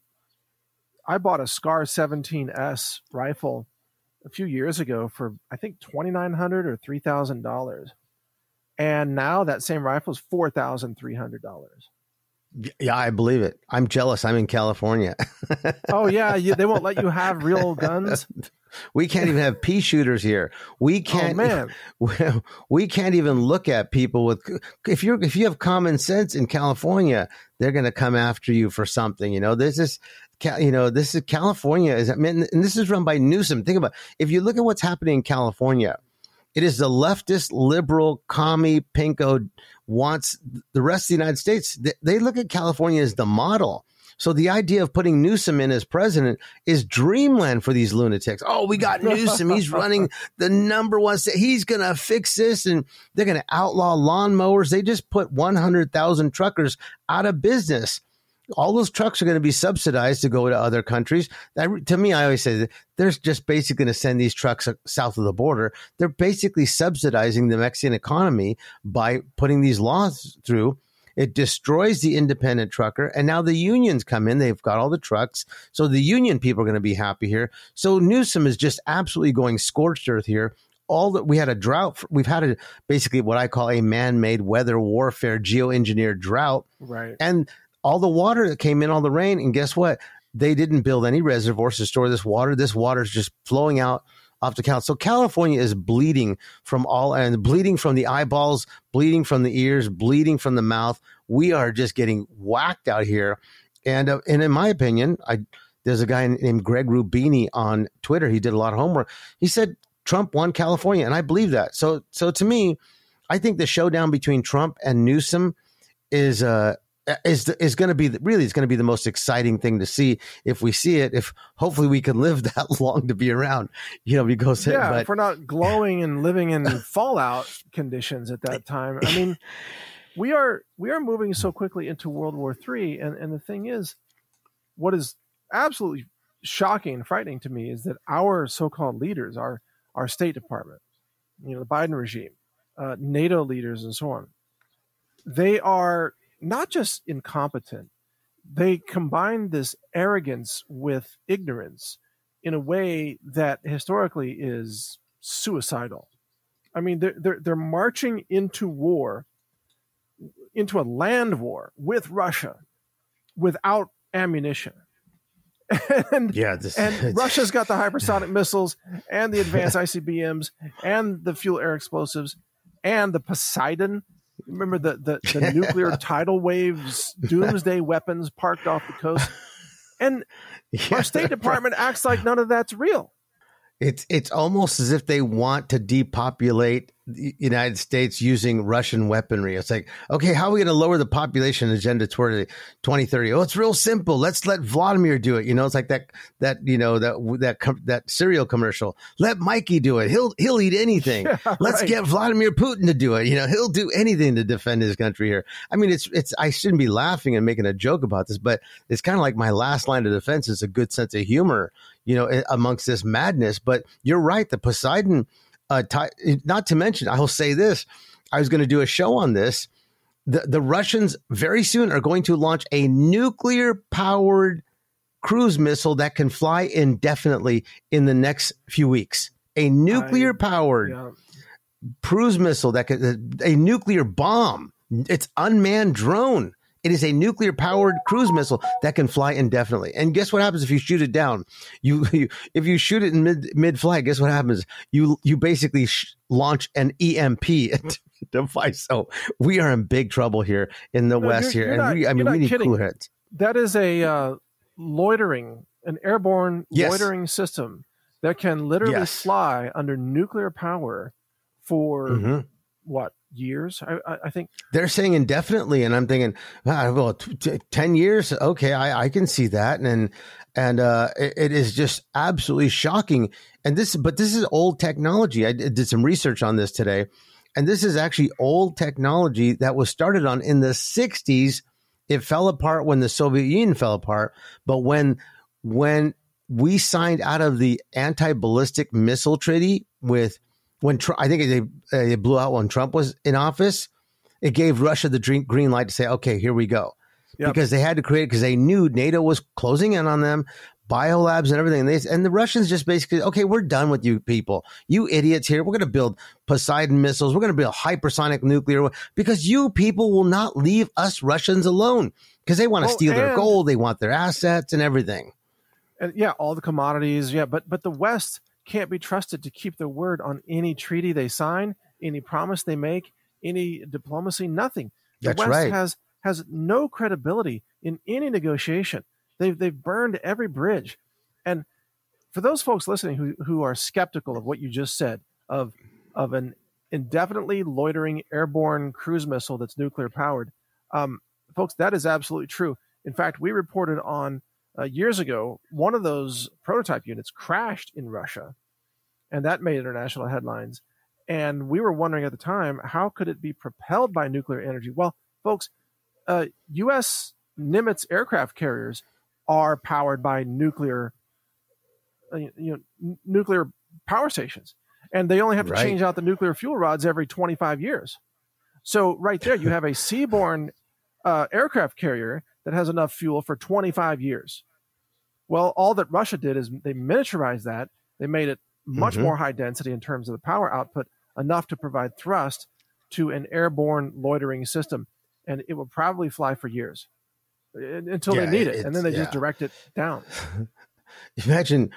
I bought a SCAR 17S rifle a few years ago for, I think, $2,900 or $3,000. And now that same rifle is $4,300. Yeah, I believe it. I'm jealous. I'm in California. Oh, yeah. They won't let you have real guns. We can't even have pea shooters here. We can't. Oh, man. We can't even look at people with. If you have common sense in California, they're going to come after you for something. This is California. And this is run by Newsom. Think about if you look at what's happening in California. It is the leftist, liberal, commie, pinko wants the rest of the United States. They look at California as the model. So the idea of putting Newsom in as president is dreamland for these lunatics. Oh, we got Newsom. He's running the number one state. He's going to fix this, and they're going to outlaw lawnmowers. They just put 100,000 truckers out of business. All those trucks are going to be subsidized to go to other countries. To me, I always say that they're just basically going to send these trucks south of the border. They're basically subsidizing the Mexican economy by putting these laws through. It destroys the independent trucker. And now the unions come in. They've got all the trucks. So the union people are going to be happy here. So Newsom is just absolutely going scorched earth here. We had a drought. We've had basically what I call a man-made weather warfare, geoengineered drought. Right. And all the water that came in, all the rain, and guess what? They didn't build any reservoirs to store this water. This water is just flowing out off the count. So California is bleeding from all ends, bleeding from the eyeballs, bleeding from the ears, bleeding from the mouth. We are just getting whacked out here. And in my opinion, there's a guy named Greg Rubini on Twitter. He did a lot of homework. He said Trump won California, and I believe that. So to me, I think the showdown between Trump and Newsom is going to be it's going to be the most exciting thing to see if we see it. If hopefully we can live that long to be around, because if we're not glowing and living in fallout conditions at that time. I mean, we are moving so quickly into World War III, and the thing is, what is absolutely shocking and frightening to me is that our so-called leaders, our State Department, the Biden regime, NATO leaders, and so on, they are not just incompetent, they combine this arrogance with ignorance in a way that historically is suicidal. I mean, they're marching into war, into a land war with Russia without ammunition. And Russia's got the hypersonic missiles and the advanced ICBMs and the fuel air explosives and the Poseidon. Remember the nuclear tidal waves, doomsday weapons parked off the coast? And our State Department acts like none of that's real. It's almost as if they want to depopulate the United States using Russian weaponry. It's like, okay, how are we going to lower the population agenda toward 2030? Oh, it's real simple. Let's let Vladimir do it. It's like that cereal commercial. Let Mikey do it. He'll eat anything. Yeah, Let's right. get Vladimir Putin to do it. He'll do anything to defend his country here. I mean, it's I shouldn't be laughing and making a joke about this, but it's kind of like my last line of defense is a good sense of humor, amongst this madness. But you're right. The Poseidon, not to mention, I will say this, I was going to do a show on this. The Russians very soon are going to launch a nuclear powered cruise missile that can fly indefinitely in the next few weeks. A nuclear powered cruise missile a nuclear bomb. It's unmanned drone. It is a nuclear-powered cruise missile that can fly indefinitely. And guess what happens if you shoot it down? If you shoot it in mid-flight, guess what happens? You basically launch an EMP device. So we are in big trouble here in the West here. And we need cooler heads. That is a an airborne loitering system that can literally fly under nuclear power for years? I think they're saying indefinitely, and I'm thinking, 10 years. Okay, I can see that, and it is just absolutely shocking. And this is old technology. I did some research on this today, and this is actually old technology that was started on in the 60s. It fell apart when the Soviet Union fell apart, but when we signed out of the anti-ballistic missile treaty when I think they blew out when Trump was in office, it gave Russia the green light to say, okay, here we go. Yep. Because they had to create, because they knew NATO was closing in on them, biolabs and everything. And the Russians just basically, okay, we're done with you people. You idiots here. We're going to build Poseidon missiles. We're going to build hypersonic nuclear, because you people will not leave us Russians alone, because they want to steal their gold. They want their assets and everything. And all the commodities. Yeah. But the West can't be trusted to keep their word on any treaty they sign, any promise they make, any diplomacy, nothing. The West has no credibility in any negotiation. They've burned every bridge. And for those folks listening who are skeptical of what you just said, of an indefinitely loitering airborne cruise missile that's nuclear powered, folks, that is absolutely true. In fact, we reported on years ago, one of those prototype units crashed in Russia, and that made international headlines. And we were wondering at the time, how could it be propelled by nuclear energy? Well, folks, U.S. Nimitz aircraft carriers are powered by nuclear power stations, and they only have to change out the nuclear fuel rods every 25 years. So right there, you have a seaborne aircraft carrier that has enough fuel for 25 years. Well, all that Russia did is they miniaturized that. They made it much more high density in terms of the power output, enough to provide thrust to an airborne loitering system. And it will probably fly for years until they need it. And then they just direct it down. Imagine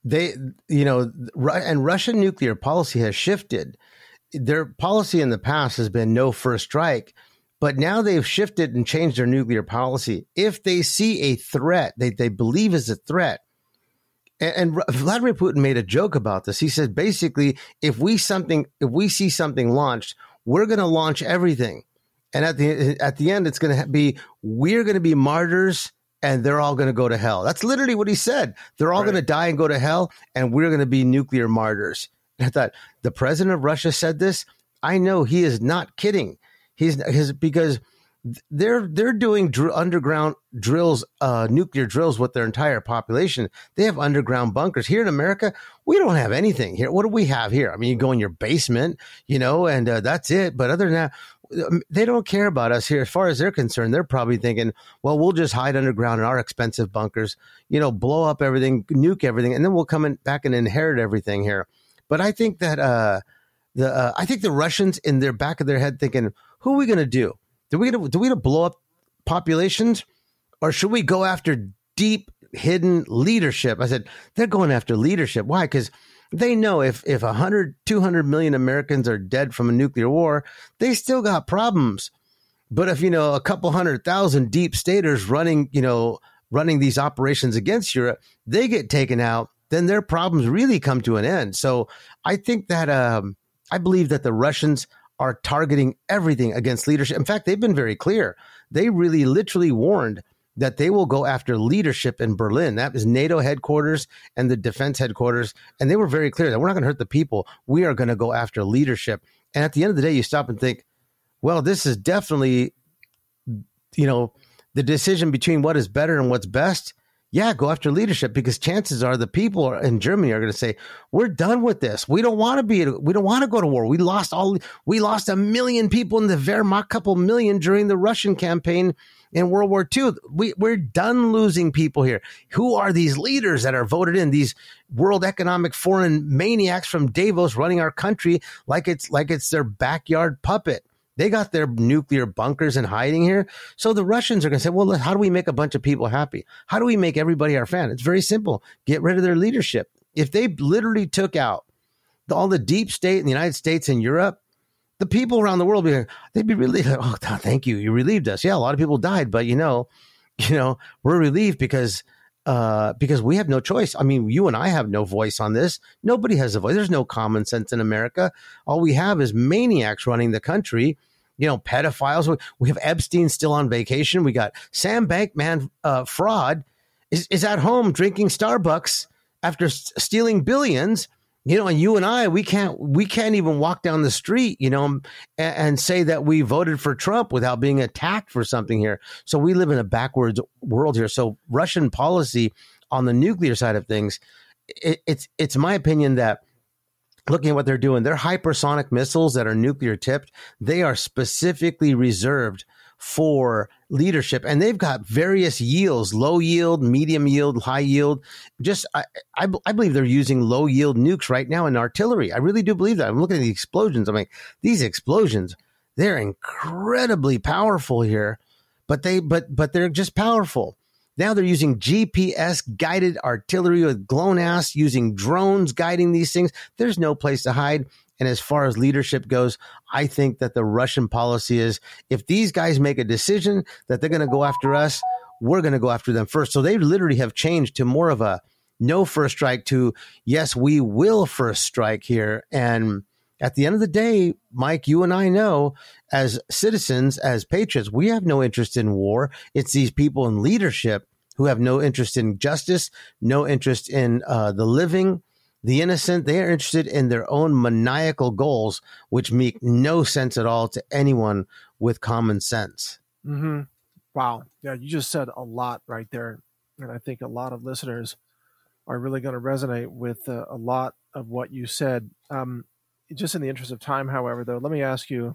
and Russian nuclear policy has shifted. Their policy in the past has been no first strike. But now they've shifted and changed their nuclear policy. If they see a threat, they believe is a threat. And Vladimir Putin made a joke about this. He said, basically, if we see something launched, we're going to launch everything. And at the end, it's going to be, we're going to be martyrs and they're all going to go to hell. That's literally what he said. They're all going to die and go to hell, and we're going to be nuclear martyrs. And I thought, the president of Russia said this. I know he is not kidding. Because they're doing underground drills, nuclear drills with their entire population. They have underground bunkers. Here in America, we don't have anything here. What do we have here? I mean, you go in your basement, and that's it. But other than that, they don't care about us here. As far as they're concerned, they're probably thinking, well, we'll just hide underground in our expensive bunkers, blow up everything, nuke everything, and then we'll come back and inherit everything here. But I think that I think the Russians in their back of their head thinking, who are we going to do? Do we going to blow up populations, or should we go after deep hidden leadership? I said, they're going after leadership. Why? Because they know if 100, 200 million Americans are dead from a nuclear war, they still got problems. But if, a couple 100,000 deep staters running these operations against Europe, they get taken out. then their problems really come to an end. So I think that I believe that the Russians are targeting everything against leadership. In fact, they've been very clear. They really literally warned that they will go after leadership in Berlin. That is NATO headquarters and the defense headquarters. And they were very clear that we're not going to hurt the people. We are going to go after leadership. And at the end of the day, you stop and think, well, this is definitely, the decision between what is better and what's best. Yeah, go after leadership, because chances are the people in Germany are going to say, we're done with this. We don't want to go to war. We lost 1 million people in the Wehrmacht, couple million during the Russian campaign in World War II. We're done losing people here. Who are these leaders that are voted in? These World Economic Forum maniacs from Davos running our country like it's their backyard puppet. They got their nuclear bunkers and hiding here. So the Russians are going to say, well, how do we make a bunch of people happy? How do we make everybody our fan? It's very simple. Get rid of their leadership. If they literally took out all the deep state in the United States and Europe, the people around the world, they'd be relieved. Oh, thank you. You relieved us. Yeah, a lot of people died, but we're relieved because we have no choice. I mean, you and I have no voice on this. Nobody has a voice. There's no common sense in America. All we have is maniacs running the country, pedophiles. We have Epstein still on vacation. We got Sam Bankman fraud is at home drinking Starbucks after stealing billions. And you and I, we can't even walk down the street, and say that we voted for Trump without being attacked for something here. So we live in a backwards world here. So Russian policy on the nuclear side of things, it's my opinion that looking at what they're doing, their hypersonic missiles that are nuclear tipped, they are specifically reserved for leadership, and they've got various yields: low yield, medium yield, high yield. I believe they're using low yield nukes right now in artillery. I really do believe that. I'm looking at the explosions. I mean, these explosions, they're incredibly powerful here, but they're just powerful. Now they're using GPS guided artillery with GLONASS, using drones guiding these things. There's no place to hide. And as far as leadership goes, I think that the Russian policy is, if these guys make a decision that they're going to go after us, we're going to go after them first. So they literally have changed to more of a no first strike to, yes, we will first strike here. And at the end of the day, Mike, you and I know, as citizens, as patriots, we have no interest in war. It's these people in leadership who have no interest in justice, no interest in the living, the innocent. They are interested in their own maniacal goals, which make no sense at all to anyone with common sense. Mm-hmm. Wow. Yeah, you just said a lot right there. And I think a lot of listeners are really going to resonate with a lot of what you said. Just in the interest of time, however, though, let me ask you,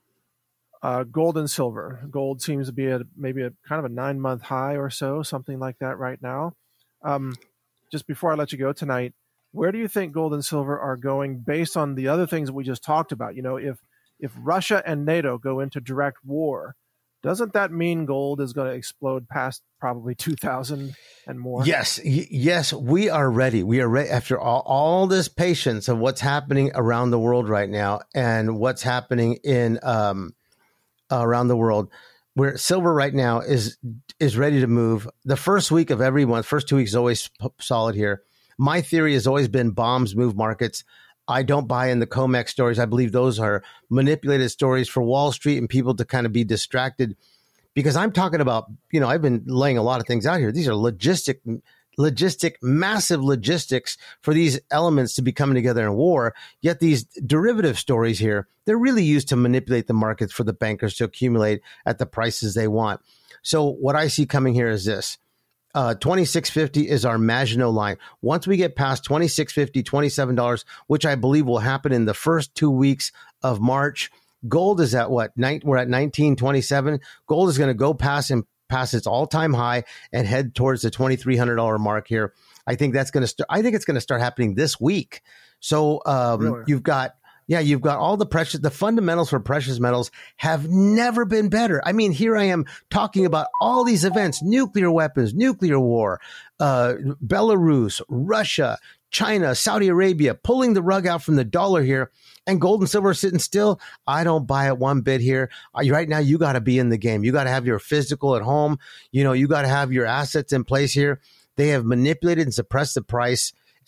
gold and silver. Gold seems to be at maybe a kind of a 9-month high or so, something like that right now. Just before I let you go tonight, where do you think gold and silver are going based on the other things that we just talked about? If Russia and NATO go into direct war, doesn't that mean gold is going to explode past probably 2,000 and more? Yes, we are ready. We are ready after all this patience of what's happening around the world right now and what's happening in around the world. Where silver right now is ready to move. The first week of every month, first 2 weeks is always solid here. My theory has always been bombs move markets. I don't buy in the COMEX stories. I believe those are manipulated stories for Wall Street and people to kind of be distracted, because I'm talking about, I've been laying a lot of things out here. These are massive logistics for these elements to be coming together in war. Yet these derivative stories here, they're really used to manipulate the markets for the bankers to accumulate at the prices they want. So what I see coming here is this. 26.50 is our Maginot line. Once we get past $26.50, $27, which I believe will happen in the first 2 weeks of March, gold is at what? We're at 1927. Gold is going to go past its all-time high and head towards the $2,300 mark here. I think that's going to start. I think it's going to start happening this week. So really? You've got all the fundamentals for precious metals have never been better. I mean, here I am talking about all these events: nuclear weapons, nuclear war, Belarus, Russia, China, Saudi Arabia, pulling the rug out from the dollar here, and gold and silver sitting still. I don't buy it one bit here. Right now, you got to be in the game. You got to have your physical at home. You got to have your assets in place here. They have manipulated and suppressed the price.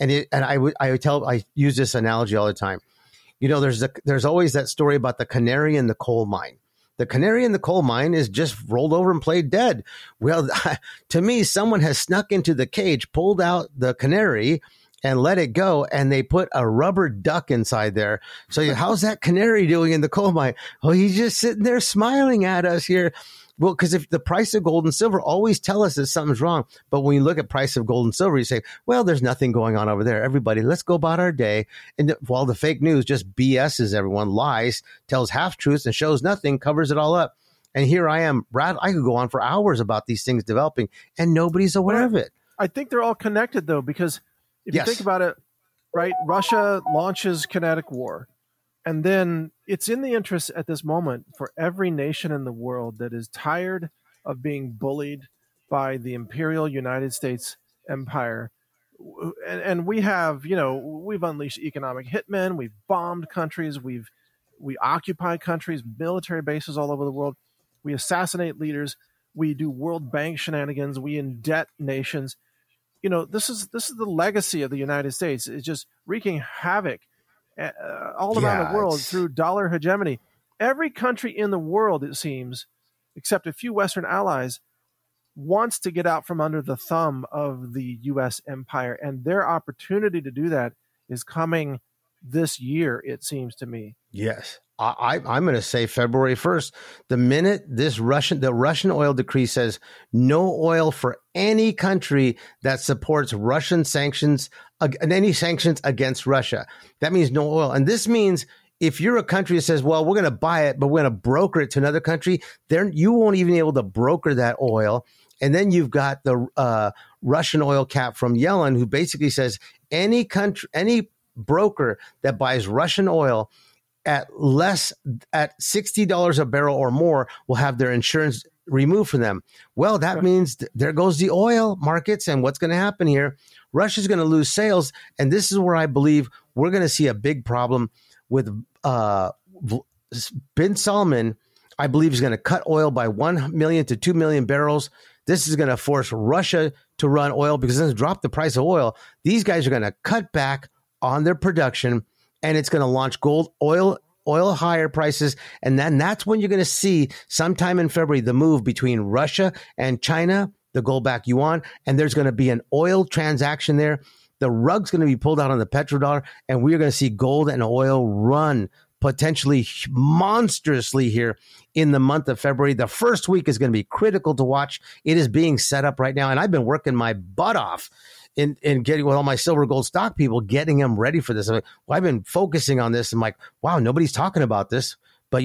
I use this analogy all the time. You know, there's always that story about the canary in the coal mine. The canary in the coal mine is just rolled over and played dead. Well, to me, someone has snuck into the cage, pulled out the canary, and let it go, and they put a rubber duck inside there. So how's that canary doing in the coal mine? Oh, he's just sitting there smiling at us here. Well, because if the price of gold and silver always tell us that something's wrong, but when you look at price of gold and silver, you say, well, there's nothing going on over there. Everybody, let's go about our day. And while the fake news just BS's everyone, lies, tells half truths and shows nothing, covers it all up. And here I am, Brad, I could go on for hours about these things developing, and nobody's aware of it. I think they're all connected, though, because if you think about it, right, Russia launches kinetic war. And then it's in the interest at this moment for every nation in the world that is tired of being bullied by the imperial United States empire. And we have, we've unleashed economic hitmen. We've bombed countries. We occupy countries, military bases all over the world. We assassinate leaders. We do World Bank shenanigans. We indebt nations. This is the legacy of the United States. It's just wreaking havoc all around the world through dollar hegemony. Every country in the world, it seems, except a few Western allies, wants to get out from under the thumb of the U.S. empire. And their opportunity to do that is coming this year, it seems to me. Yes. I'm going to say February 1st, the minute the Russian oil decree says no oil for any country that supports Russian sanctions and any sanctions against Russia. That means no oil. And this means if you're a country that says, well, we're going to buy it, but we're going to broker it to another country, then you won't even be able to broker that oil. And then you've got the Russian oil cap from Yellen, who basically says any broker that buys Russian oil at $60 a barrel or more will have their insurance removed from them. Well, that means there goes the oil markets. And what's going to happen here? Russia's going to lose sales. And this is where I believe we're going to see a big problem with bin Salman. I believe is going to cut oil by 1 million to 2 million barrels. This is going to force Russia to run oil because it's going to drop the price of oil. These guys are going to cut back on their production, and it's going to launch oil higher prices. And then that's when you're going to see sometime in February the move between Russia and China, the gold back yuan, and there's going to be an oil transaction there. The rug's going to be pulled out on the petrodollar, and we're going to see gold and oil run potentially monstrously here in the month of February. The first week is going to be critical to watch. It is being set up right now, and I've been working my butt off in getting with all my silver gold stock people, getting them ready for this. I've been focusing on this. I'm like, wow, nobody's talking about this, but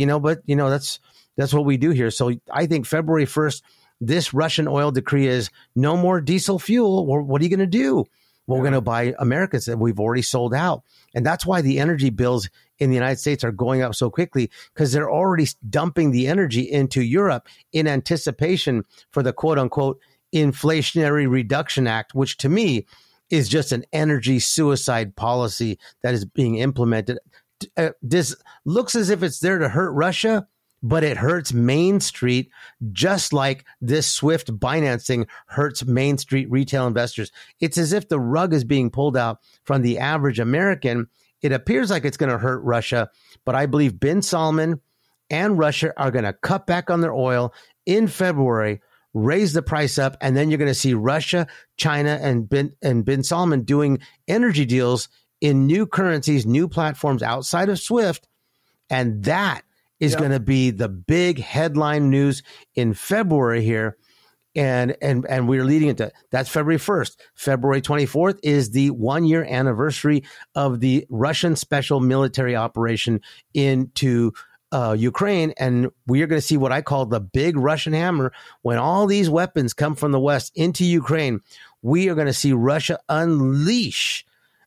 that's what we do here. So I think February 1st, this Russian oil decree is no more diesel fuel. What are you going to do? Well, we're going to buy Americans that we've already sold out. And that's why the energy bills in the United States are going up so quickly, because they're already dumping the energy into Europe in anticipation for the quote unquote Inflationary Reduction Act, which to me is just an energy suicide policy that is being implemented. This looks as if it's there to hurt Russia, but it hurts Main Street, just like this Swift Binance thing hurts Main Street retail investors. It's as if the rug is being pulled out from the average American. It appears like it's going to hurt Russia, but I believe bin Salman and Russia are going to cut back on their oil in February, raise the price up, and then you're going to see Russia, China, and bin Salman doing energy deals in new currencies, new platforms outside of Swift, and that is going to be the big headline news in February here. And we're leading into that's February 1st. February 24th is the 1-year anniversary of the Russian special military operation into Ukraine. And we are going to see what I call the big Russian hammer. When all these weapons come from the West into Ukraine, we are going to see Russia unleash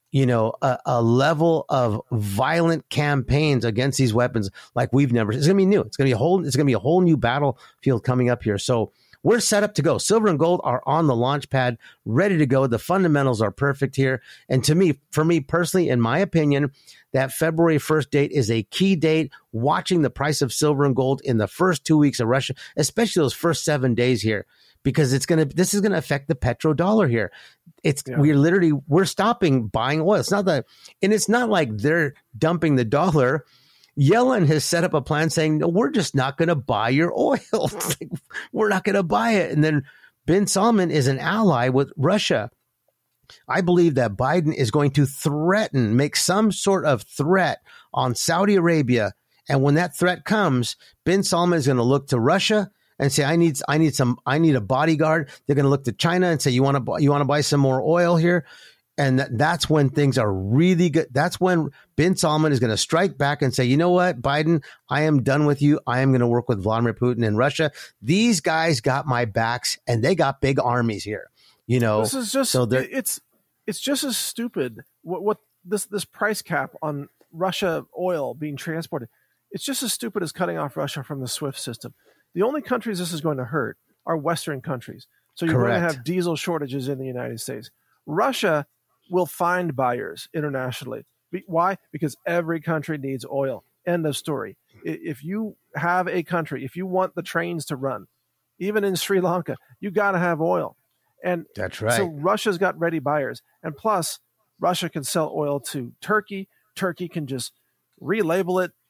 a level of violent campaigns against these weapons like we've never. It's going to be new. It's going to be a whole new battlefield coming up here. So we're set up to go. Silver and gold are on the launch pad, ready to go. The fundamentals are perfect here. And for me personally, in my opinion, that February 1st date is a key date. Watching the price of silver and gold in the first 2 weeks of Russia, especially those first 7 days here, because this is gonna affect the petrodollar here. We're stopping buying oil. It's not like they're dumping the dollar. Yellen has set up a plan saying, no, we're just not going to buy your oil. We're not going to buy it. And then bin Salman is an ally with Russia. I believe that Biden is going to make some sort of threat on Saudi Arabia. And when that threat comes, bin Salman is going to look to Russia and say, I need a bodyguard. They're going to look to China and say, you want to buy some more oil here? And that's when things are really good. That's when bin Salman is going to strike back and say, you know what, Biden, I am done with you. I am going to work with Vladimir Putin in Russia. These guys got my backs, and they got big armies here. This is just it's just as stupid. What this price cap on Russia oil being transported? It's just as stupid as cutting off Russia from the SWIFT system. The only countries this is going to hurt are Western countries. So you're going to have diesel shortages in the United States. Russia will find buyers internationally. Why? Because every country needs oil. End of story. If you have a country, if you want the trains to run, even in Sri Lanka, you got to have oil. And that's right. So Russia's got ready buyers. And plus, Russia can sell oil to Turkey. Turkey can just relabel it,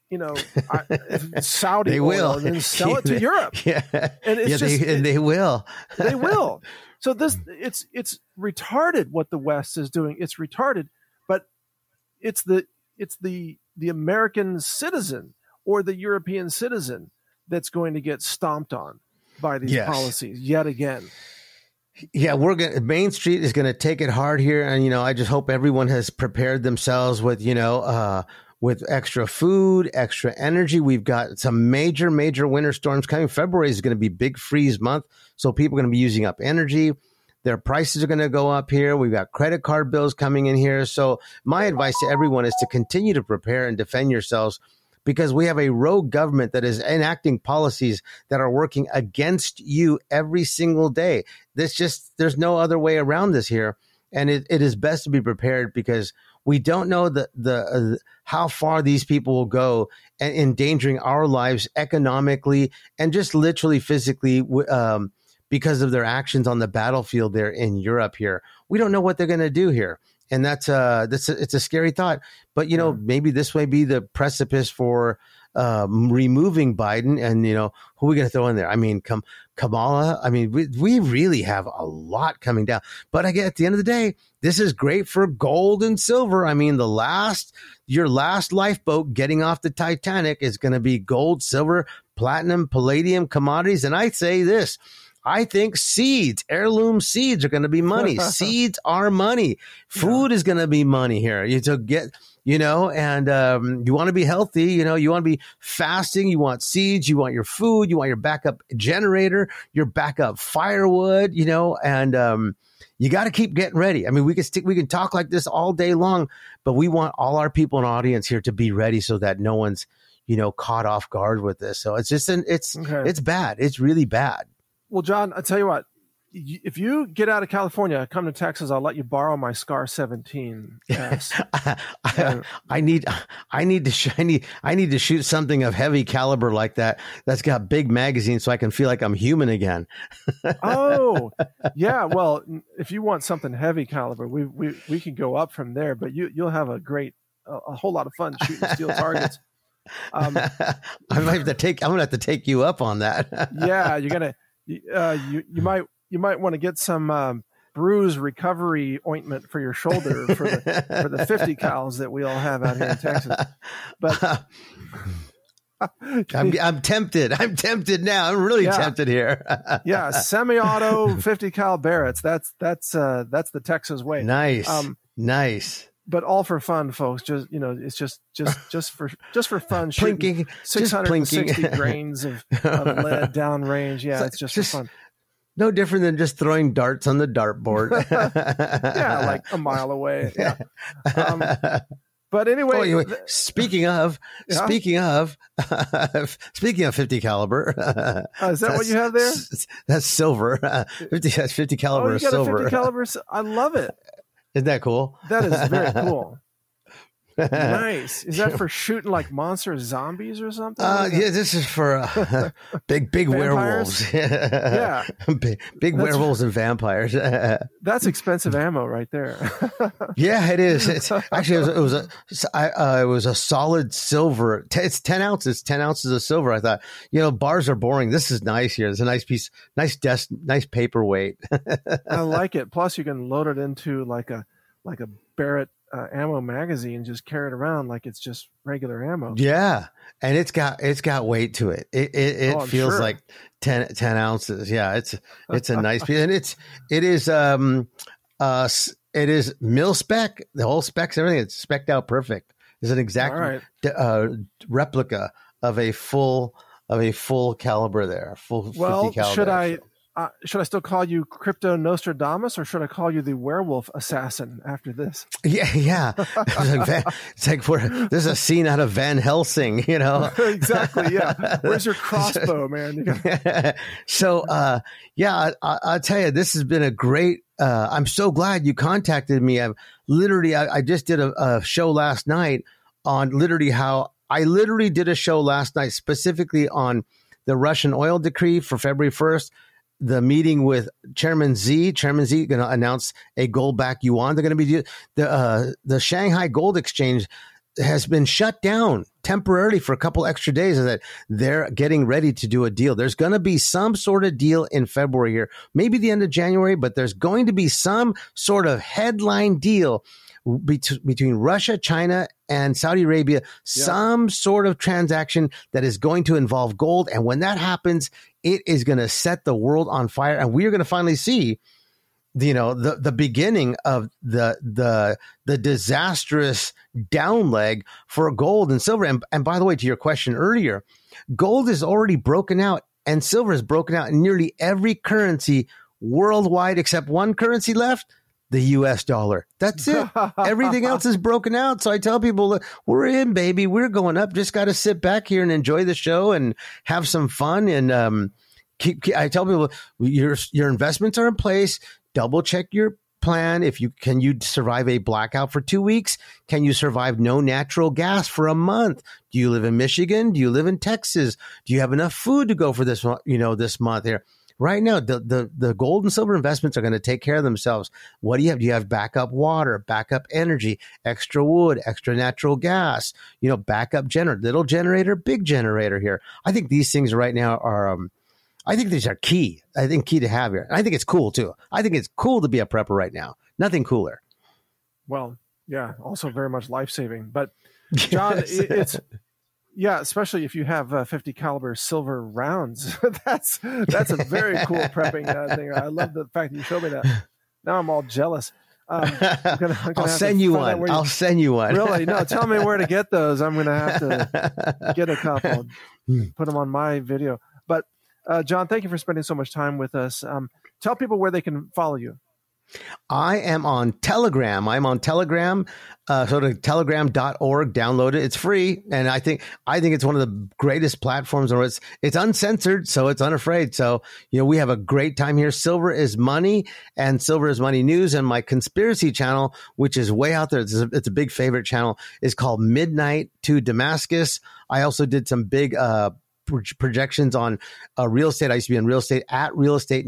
Saudi oil, and then sell it to Europe. Yeah. And they will. They will. So it's retarded what the West is doing. It's retarded, but it's the American citizen or the European citizen that's going to get stomped on by these policies yet again. Yeah, Main Street is going to take it hard here, and I just hope everyone has prepared themselves with with extra food, extra energy. We've got some major winter storms coming. February is going to be big freeze month, so people are going to be using up energy. Their prices are going to go up here. We've got credit card bills coming in here. So my advice to everyone is to continue to prepare and defend yourselves, because we have a rogue government that is enacting policies that are working against you every single day. There's no other way around this here. And it is best to be prepared, because we don't know how far these people will go, and endangering our lives economically and just literally physically because of their actions on the battlefield there in Europe here. We don't know what they're going to do here. And it's a scary thought. But, maybe this may be the precipice for removing Biden. And, who are we going to throw in there? I mean, Kamala. I mean, we really have a lot coming down. But again, at the end of the day, this is great for gold and silver. I mean, your last lifeboat getting off the Titanic is going to be gold, silver, platinum, palladium, commodities. And I say this. I think heirloom seeds are going to be money. Seeds are money. Food is going to be money here. And you want to be healthy, you want to be fasting, you want seeds, you want your food, you want your backup generator, your backup firewood, and you got to keep getting ready. I mean, we can talk like this all day long, but we want all our people in audience here to be ready so that no one's, caught off guard with this. So it's just, it's bad. It's really bad. Well, John, I'll tell you what, if you get out of California, come to Texas, I'll let you borrow my Scar 17. Yes. I need to shoot something of heavy caliber like that. That's got big magazines so I can feel like I'm human again. Oh, yeah. Well, if you want something heavy caliber, we can go up from there, but you'll have a whole lot of fun shooting steel targets. I'm gonna have to take you up on that. Yeah, you're gonna. You might want to get some bruise recovery ointment for your shoulder for the 50 cals that we all have out here in Texas. But I'm tempted. I'm tempted now. I'm really tempted here. Yeah, semi-auto 50 cal Barretts. That's the Texas way. Nice. Nice. But all for fun, folks. Just it's just for fun. Plinking, 660 grains of lead downrange. Yeah, it's just for fun. No different than just throwing darts on the dartboard. Yeah, like a mile away. Yeah. But anyway, speaking of, speaking of 50 caliber, is that what you have there? That's silver. 50 caliber you got silver. A 50 caliber. I love it. Isn't that cool? That is very cool. Nice. Is that for shooting like monster zombies or something? Yeah, this is for big werewolves. Yeah, big werewolves and vampires. That's expensive ammo right there. Yeah, it is. It's actually it was a solid silver. It's 10 ounces. 10 ounces of silver. I thought, bars are boring. This is nice here. It's a nice piece, nice desk, nice paperweight. I like it. Plus, you can load it into like a Barrett ammo magazine, just carry it around like it's just regular ammo. Yeah, and it's got weight to it. It feels sure. like 10 ounces. Yeah, it's a nice piece, and it is mil spec. The whole specs, everything. It's specced out perfect. It's an exact replica of a full caliber there. Full 50 caliber. Should I still call you Crypto Nostradamus, or should I call you the werewolf assassin after this? Yeah. It's like there's a scene out of Van Helsing, Exactly. Yeah. Where's your crossbow, man? So, I'll tell you, this has been a great. I'm so glad you contacted me. I just did a show last night on did a show last night specifically on the Russian oil decree for February 1st. The meeting with Chairman Z going to announce a gold-backed yuan. They're going to be the Shanghai Gold Exchange has been shut down temporarily for a couple extra days, and that they're getting ready to do a deal. There's going to be some sort of deal in February here, maybe the end of January, but there's going to be some sort of headline deal between Russia, China, and Saudi Arabia, some sort of transaction that is going to involve gold. And when that happens, it is going to set the world on fire. And we are going to finally see, the beginning of the disastrous down leg for gold and silver. And by the way, to your question earlier, gold is already broken out and silver is broken out in nearly every currency worldwide except one currency left. The US dollar. That's it. Everything else is broken out. So I tell people, we're in, baby. We're going up. Just got to sit back here and enjoy the show and have some fun. And I tell people, your investments are in place. Double check your plan. Can you survive a blackout for 2 weeks? Can you survive no natural gas for a month? Do you live in Michigan? Do you live in Texas? Do you have enough food to go for this month here? Right now, the gold and silver investments are going to take care of themselves. What do you have? Do you have backup water, backup energy, extra wood, extra natural gas, backup generator, little generator, big generator here? I think these things right now are, I think these are key. I think key to have here. And I think it's cool too. I think it's cool to be a prepper right now. Nothing cooler. Well, yeah, also very much life-saving. But John, yeah, especially if you have 50 caliber silver rounds. That's a very cool prepping thing. I love the fact that you showed me that. Now I'm all jealut. I'll send you one. I'll send you one. Really? No, tell me where to get those. I'm going to have to get a couple, put them on my video. But John, thank you for spending so much time with us. Tell people where they can follow you. I am on Telegram. So to telegram.org, download it. It's free. And I think it's one of the greatest platforms, or it's uncensored. So it's unafraid. So, we have a great time here. Silver is Money and Silver is Money News. And my conspiracy channel, which is way out there, it's a big favorite channel, is called Midnight to Damascus. I also did some big, projections on real estate. I used to be in real estate at Real Estate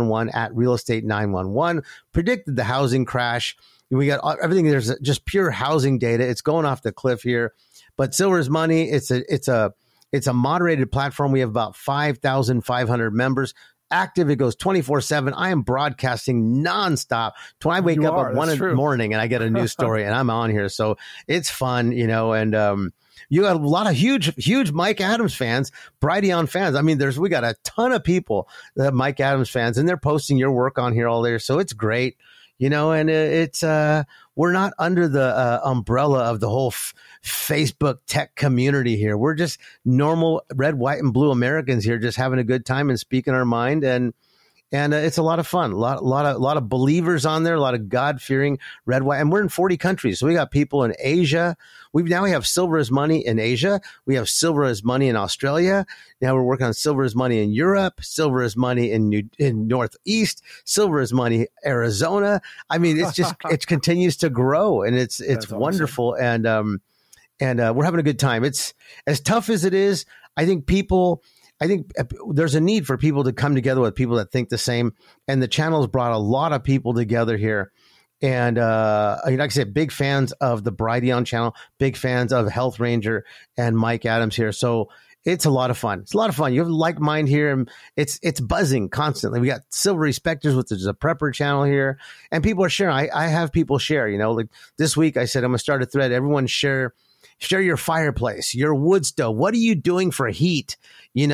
911 predicted the housing crash. We got everything. There's just pure housing data. It's going off the cliff here, but Silver is Money. It's a moderated platform. We have about 5,500 members active. It goes 24/7. I am broadcasting nonstop. When I wake up at 1 in the morning and I get a new story and I'm on here. So it's fun, and, you got a lot of huge Mike Adams fans, Brighteon fans. I mean, we got a ton of people that are Mike Adams fans, and they're posting your work on here all there. So it's great, and it's we're not under the umbrella of the whole Facebook tech community here. We're just normal red, white, and blue Americans here, just having a good time and speaking our mind. And And it's a lot of fun. A lot of believers on there, a lot of God-fearing red, white, and we're in 40 countries. So we got people in Asia. We have Silver is Money in Asia. We have Silver is Money in Australia. Now we're working on Silver is Money in Europe. Silver is Money in Northeast. Silver is Money Arizona. I mean, it's just it continues to grow, and it's wonderful. Awesome. And we're having a good time. It's as tough as it is. I think there's a need for people to come together with people that think the same. And the channel's brought a lot of people together here. And like I said, big fans of the Brighteon channel, big fans of Health Ranger and Mike Adams here. So it's a lot of fun. It's a lot of fun. You have like mind here, and it's buzzing constantly. We got Silvery Specters, which is a prepper channel here, and people are sharing. I have people share. Like this week, I said I'm gonna start a thread. Everyone share your fireplace, your wood stove. What are you doing for heat? In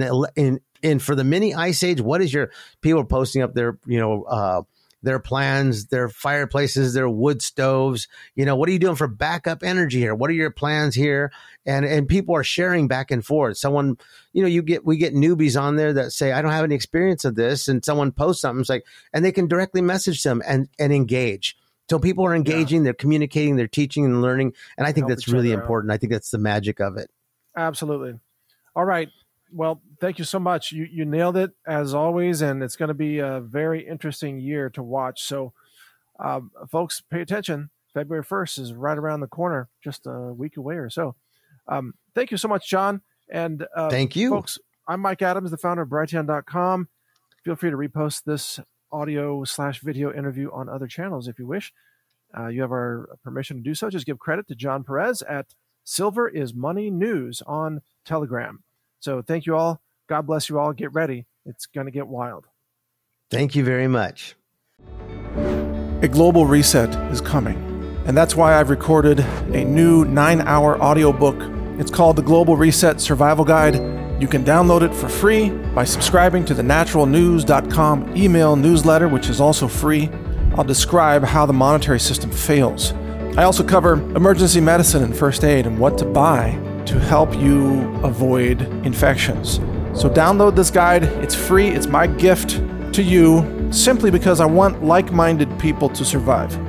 for the mini ice age, what is your people are posting up their plans, their fireplaces, their wood stoves. What are you doing for backup energy here? What are your plans here? And people are sharing back and forth. Someone, we get newbies on there that say, I don't have any experience of this. And someone posts something, it's like, and they can directly message them and engage. So people are engaging, they're communicating, they're teaching and learning. And I think that's really important. I think that's the magic of it. Absolutely. All right. Well, thank you so much. You nailed it as always, and it's going to be a very interesting year to watch. So, folks, pay attention. February 1st is right around the corner, just a week away or so. Thank you so much, John. And thank you, folks. I'm Mike Adams, the founder of Brighteon.com. Feel free to repost this audio/video interview on other channels if you wish. You have our permission to do so. Just give credit to John Perez at Silver is Money News on Telegram. So thank you all. God bless you all. Get ready. It's going to get wild. Thank you very much. A global reset is coming. And that's why I've recorded a new 9-hour audiobook. It's called The Global Reset Survival Guide. You can download it for free by subscribing to the naturalnews.com email newsletter, which is also free. I'll describe how the monetary system fails. I also cover emergency medicine and first aid and what to buy to help you avoid infections. So download this guide. It's free. It's my gift to you simply because I want like-minded people to survive.